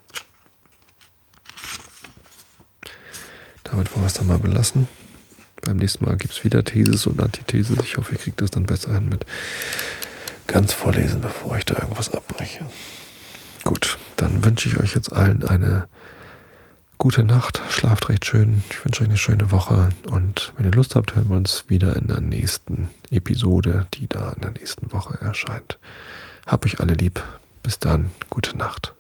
Damit wollen wir es dann mal belassen. Beim nächsten Mal gibt es wieder Thesis und Antithesis. Ich hoffe, ihr kriegt das dann besser hin mit ganz vorlesen, bevor ich da irgendwas abbreche. Gut, dann wünsche ich euch jetzt allen eine gute Nacht, schlaft recht schön. Ich wünsche euch eine schöne Woche und wenn ihr Lust habt, hören wir uns wieder in der nächsten Episode, die da in der nächsten Woche erscheint. Hab euch alle lieb. Bis dann, gute Nacht.